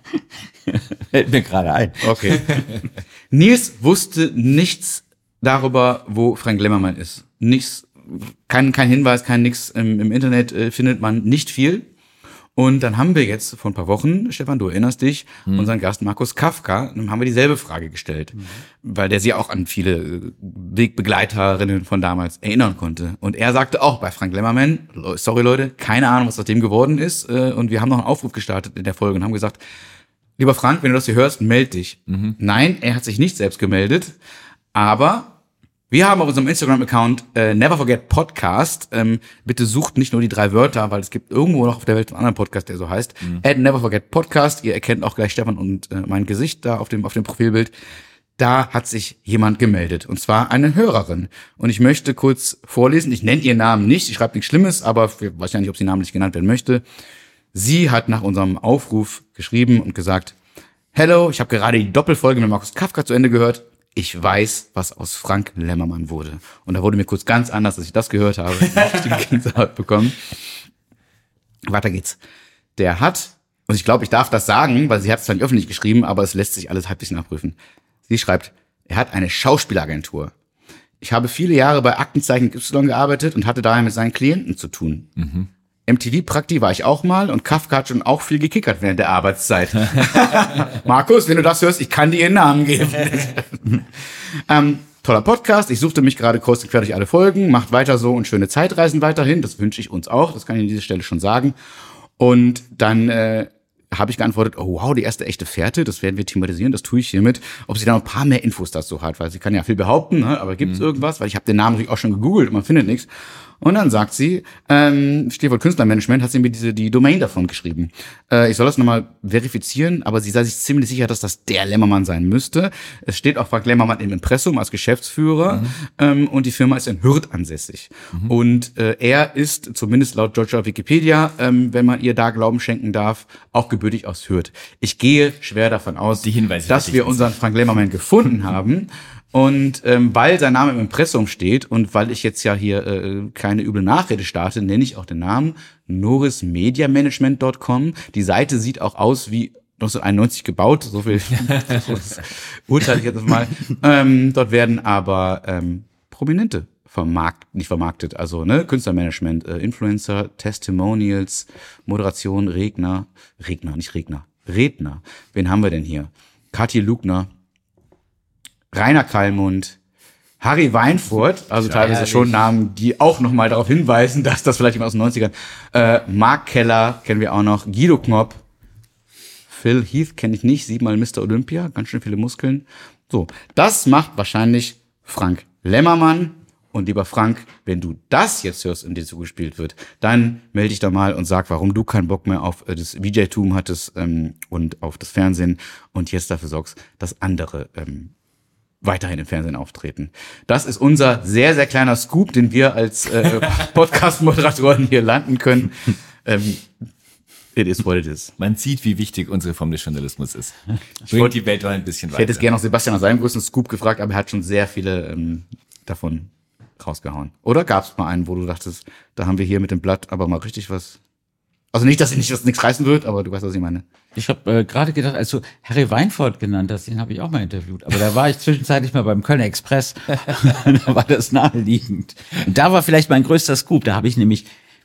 Fällt mir gerade ein. Okay. Nils wusste nichts darüber, wo Frank Lemmermann ist. Nichts, kein, kein Hinweis, kein nix. Im, im Internet äh, findet man nicht viel. Und dann haben wir jetzt vor ein paar Wochen, Stefan, du erinnerst dich, hm. unseren Gast Markus Kafka, dann haben wir dieselbe Frage gestellt, hm. weil der sie auch an viele Wegbegleiterinnen von damals erinnern konnte. Und er sagte auch bei Frank Lemmermann, sorry Leute, keine Ahnung, was aus dem geworden ist. Und wir haben noch einen Aufruf gestartet in der Folge und haben gesagt, lieber Frank, wenn du das hier hörst, meld dich. Mhm. Nein, er hat sich nicht selbst gemeldet, aber wir haben auf unserem Instagram-Account äh, Never Forget Podcast, ähm, bitte sucht nicht nur die drei Wörter, weil es gibt irgendwo noch auf der Welt einen anderen Podcast, der so heißt, mhm. at Never Forget Podcast, ihr erkennt auch gleich Stefan und äh, mein Gesicht da auf dem auf dem Profilbild, da hat sich jemand gemeldet, und zwar eine Hörerin. Und ich möchte kurz vorlesen, ich nenne ihren Namen nicht, ich schreibe nichts Schlimmes, aber ich weiß ja nicht, ob sie namentlich genannt werden möchte. Sie hat nach unserem Aufruf geschrieben und gesagt, Hello, ich habe gerade die Doppelfolge mit Markus Kafka zu Ende gehört. Ich weiß, was aus Frank Lemmermann wurde. Und da wurde mir kurz ganz anders, als ich das gehört habe. Ich habe die Gänsehaut bekommen. Weiter geht's. Der hat, und ich glaube, ich darf das sagen, weil sie hat es zwar nicht öffentlich geschrieben, aber es lässt sich alles halbwegs nachprüfen. Sie schreibt, er hat eine Schauspielagentur. Ich habe viele Jahre bei Aktenzeichen Y gearbeitet und hatte daher mit seinen Klienten zu tun. Mhm. M T V-Prakti war ich auch mal und Kafka hat schon auch viel gekickert während der Arbeitszeit. Markus, wenn du das hörst, ich kann dir ihren Namen geben. ähm, toller Podcast, ich suchte mich gerade kurz und quer durch alle Folgen, macht weiter so und schöne Zeitreisen weiterhin, das wünsche ich uns auch, das kann ich an dieser Stelle schon sagen. Und dann äh, habe ich geantwortet, oh wow, die erste echte Fährte, das werden wir thematisieren, das tue ich hiermit, ob sie da noch ein paar mehr Infos dazu hat, weil sie kann ja viel behaupten, ne? Aber gibt es mhm. irgendwas, weil ich habe den Namen natürlich auch schon gegoogelt und man findet nichts. Und dann sagt sie, ähm, Stichwort Künstlermanagement, hat sie mir diese die Domain davon geschrieben. Äh, ich soll das nochmal verifizieren, aber sie sei sich ziemlich sicher, dass das der Lemmermann sein müsste. Es steht auch Frank Lemmermann im Impressum als Geschäftsführer mhm. ähm, und die Firma ist in Hürth ansässig. Mhm. Und äh, er ist, zumindest laut deutscher Wikipedia, ähm, wenn man ihr da Glauben schenken darf, auch gebürtig aus Hürth. Ich gehe schwer davon aus, die Hinweise dass wir unseren Frank Lemmermann gefunden haben. Und ähm, weil sein Name im Impressum steht und weil ich jetzt ja hier äh, keine üble Nachrede starte, nenne ich auch den Namen noris media management punkt com. Die Seite sieht auch aus wie neunzehnhunderteinundneunzig gebaut, so viel urteile ich jetzt mal. Ähm, dort werden aber ähm, Prominente vermarktet, nicht vermarktet, also ne Künstlermanagement, äh, Influencer, Testimonials, Moderation, Redner, Redner, nicht Redner, Redner. Wen haben wir denn hier? Kathi Lugner, Rainer Kallmund, Harry Weinfurt, also ja, teilweise herrlich. Schon Namen, die auch nochmal darauf hinweisen, dass das vielleicht jemand aus den neunzigern, äh, Mark Keller kennen wir auch noch, Guido Knopp, Phil Heath kenne ich nicht, siebenmal Mister Olympia, ganz schön viele Muskeln. So, das macht wahrscheinlich Frank Lemmermann. Und lieber Frank, wenn du das jetzt hörst und dir zugespielt wird, dann melde dich doch mal und sag, warum du keinen Bock mehr auf das V J-Tum hattest ähm, und auf das Fernsehen und jetzt dafür sorgst, dass andere ähm, weiterhin im Fernsehen auftreten. Das ist unser sehr, sehr kleiner Scoop, den wir als äh, Podcast-Moderatoren hier landen können. Ähm, it is what it is. Man sieht, wie wichtig unsere Form des Journalismus ist. Bringt die Welt ein bisschen weiter. Ich hätte es gerne noch Sebastian nach seinem größten Scoop gefragt, aber er hat schon sehr viele ähm, davon rausgehauen. Oder gab es mal einen, wo du dachtest, da haben wir hier mit dem Blatt aber mal richtig was... Also nicht, dass ich nicht, dass nichts reißen wird, aber du weißt, was ich meine. Ich habe äh, gerade gedacht, als du Harry Weinfurt genannt hast, den habe ich auch mal interviewt. Aber da war ich zwischenzeitlich mal beim Kölner Express. Da war das naheliegend. Und da war vielleicht mein größter Scoop. Da habe ich nämlich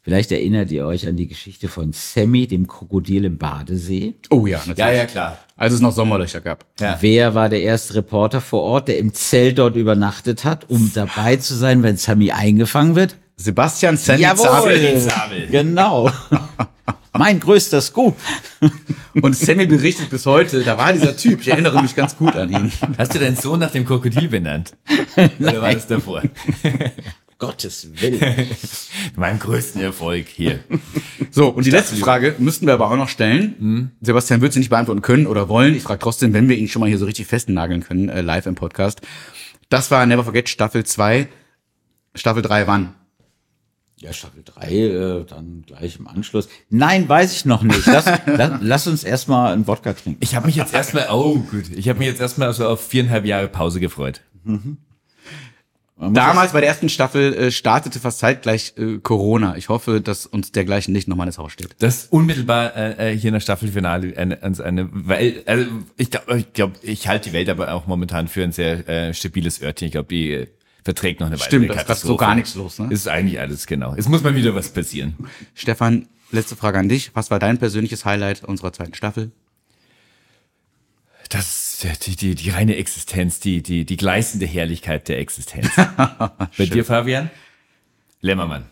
Vielleicht erinnert ihr euch an die Geschichte von Sammy, dem Krokodil im Badesee. Oh ja, natürlich. Ja, ja, klar. Als es noch Sommerlöcher gab. Ja. Wer war der erste Reporter vor Ort, der im Zelt dort übernachtet hat, um dabei zu sein, wenn Sammy eingefangen wird? Sebastian Sandy Zabel. Zabel. Genau. Mein größter Scoop. Und Sammy berichtet bis heute, da war dieser Typ, ich erinnere mich ganz gut an ihn. Hast du deinen Sohn nach dem Krokodil benannt? Oder war das davor? Gottes Willen. Meinem größten Erfolg hier. So, und die letzte Frage müssten wir aber auch noch stellen. Mhm. Sebastian wird sie nicht beantworten können oder wollen. Ich frage trotzdem, wenn wir ihn schon mal hier so richtig festnageln können, äh, live im Podcast. Das war Never Forget Staffel zwei. Staffel drei wann? Ja, Staffel drei, äh, dann gleich im Anschluss. Nein, weiß ich noch nicht. Lass, lass, lass uns erstmal einen Wodka trinken. Ich habe mich jetzt erstmal, oh gut, ich habe mich jetzt erstmal so auf viereinhalb Jahre Pause gefreut. Mhm. Damals bei der ersten Staffel äh, startete fast zeitgleich äh, Corona. Ich hoffe, dass uns dergleichen nicht nochmal ins Haus steht. Das unmittelbar äh, hier in der Staffelfinale eine, eine weil also ich glaube, ich, glaub, ich halte die Welt aber auch momentan für ein sehr äh, stabiles Örtchen. Ich glaube, die äh, verträgt noch eine weitere Stimmt, da ist grad Katastrophe. so gar nichts los, ne? Ist eigentlich alles, genau. Es muss mal wieder was passieren. Stefan, letzte Frage an dich. Was war dein persönliches Highlight unserer zweiten Staffel? Das die, die, die reine Existenz, die, die, die gleißende Herrlichkeit der Existenz. Bei dir, Fabian? Lämmermann.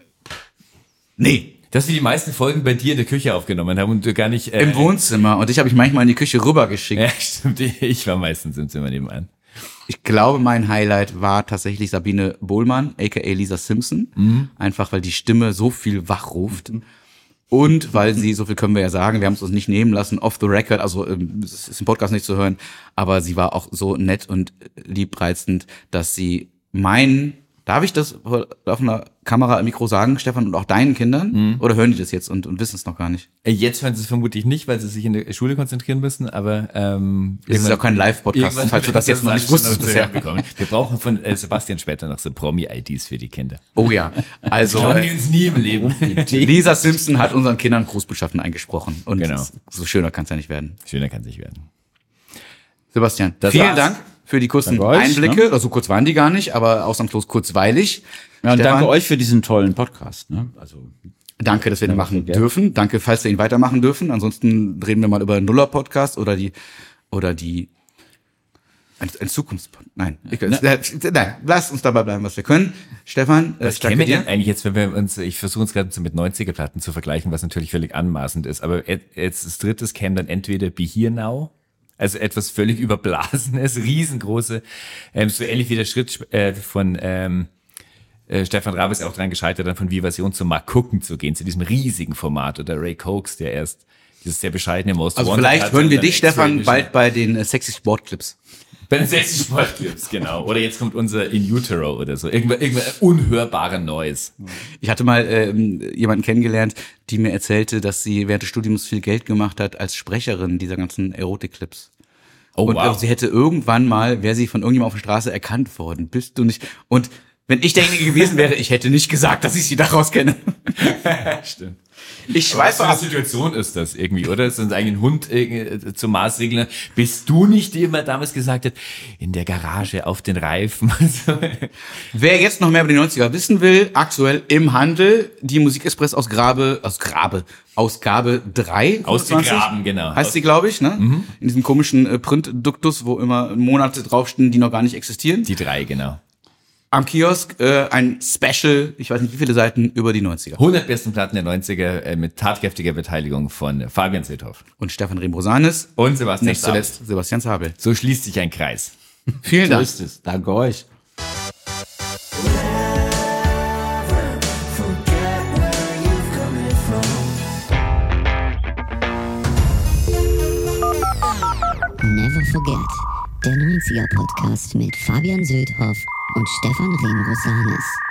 Nee. Dass wir die meisten Folgen bei dir in der Küche aufgenommen haben und gar nicht... Äh, Im Wohnzimmer. Und ich habe mich manchmal in die Küche rübergeschickt. Ja, stimmt. Ich war meistens im Zimmer nebenan. Ich glaube, mein Highlight war tatsächlich Sabine Bohlmann, aka Lisa Simpson. Mhm. Einfach, weil die Stimme so viel wachruft. Mhm. Und weil sie, so viel können wir ja sagen, wir haben es uns nicht nehmen lassen, off the record, also es ist im Podcast nicht zu hören, aber sie war auch so nett und liebreizend, dass sie meinen, darf ich das auf einer Kamera im Mikro sagen, Stefan, und auch deinen Kindern? Mhm. Oder hören die das jetzt und, und wissen es noch gar nicht? Jetzt hören sie es vermutlich nicht, weil sie sich in der Schule konzentrieren müssen, aber ähm, es ist ja kein Live-Podcast, falls du das jetzt noch nicht wusstest bisher. Wir brauchen von äh, Sebastian später noch so Promi-I Ds für die Kinder. Oh ja, also Schauen die uns nie im Leben. Lisa Simpson hat unseren Kindern Grußbotschaften eingesprochen und genau. So schöner kann es ja nicht werden. Schöner kann es nicht werden. Sebastian, das vielen war's. Dank für die kurzen euch, Einblicke. ne? Also kurz waren die gar nicht, aber ausnahmslos kurzweilig. Ja, und Stefan, danke euch für diesen tollen Podcast. Ne? Also danke, dass wir den machen gerne. dürfen. Danke, falls wir ihn weitermachen dürfen. Ansonsten reden wir mal über einen Nuller-Podcast oder die oder die ein, ein Zukunfts Nein, ich, Ne? äh, nein, lasst uns dabei bleiben, was wir können. Stefan, äh, Was ich danke käme dir. denn eigentlich jetzt, wenn wir uns, ich versuche uns gerade so mit neunziger-Platten zu vergleichen, was natürlich völlig anmaßend ist, aber jetzt das drittes käme dann entweder Be Here Now, also etwas völlig Überblasenes, riesengroße, ähm, so ähnlich wie der Schritt äh, von ähm, äh, Stefan Raab ist auch dran gescheitert, dann von Vivation zu Mark Gucken zu gehen, zu diesem riesigen Format, oder Ray Cokes, der erst dieses sehr bescheidene Most Also Wanted vielleicht hat hören und wir dann dich, Stefan, X-Ray bald bei den äh, sexy Sportclips. bei den sechzig Sportclips, genau. Oder jetzt kommt unser In Utero oder so. Irgendwann, irgendwann unhörbare Neues. Ich hatte mal ähm, jemanden kennengelernt, die mir erzählte, dass sie während des Studiums viel Geld gemacht hat als Sprecherin dieser ganzen Erotik-Clips. Oh, Und wow. sie hätte irgendwann mal, wäre sie von irgendjemandem auf der Straße erkannt worden. Bist du nicht? Und wenn ich derjenige gewesen wäre, ich hätte nicht gesagt, dass ich sie daraus kenne. Stimmt. Ich Was schweife für eine ab. Situation ist das irgendwie, oder? Ist das eigentlich ein Hund äh, zum Maßregeln? Bist du nicht, der immer damals gesagt hat, in der Garage auf den Reifen? Wer jetzt noch mehr über die neunziger wissen will, aktuell im Handel, die Musikexpress aus Grabe, aus Grabe, Ausgabe drei. Ausgegraben, genau. Heißt sie, glaube ich, ne? Mhm. In diesem komischen äh, Printduktus, wo immer Monate draufstehen, die noch gar nicht existieren. Die drei, genau. Am Kiosk äh, ein Special, ich weiß nicht wie viele Seiten, über die neunziger. hundert besten Platten der neunziger äh, mit tatkräftiger Beteiligung von Fabian Südhoff. Und Stefan Rembrosanis. Und Sebastian Nicht Zabel. zuletzt Sebastian Zabel. So schließt sich ein Kreis. Vielen so Dank. ist es. Danke euch. Never Forget, der neunziger Podcast mit Fabian Südhoff und Stefan Rembrosanis.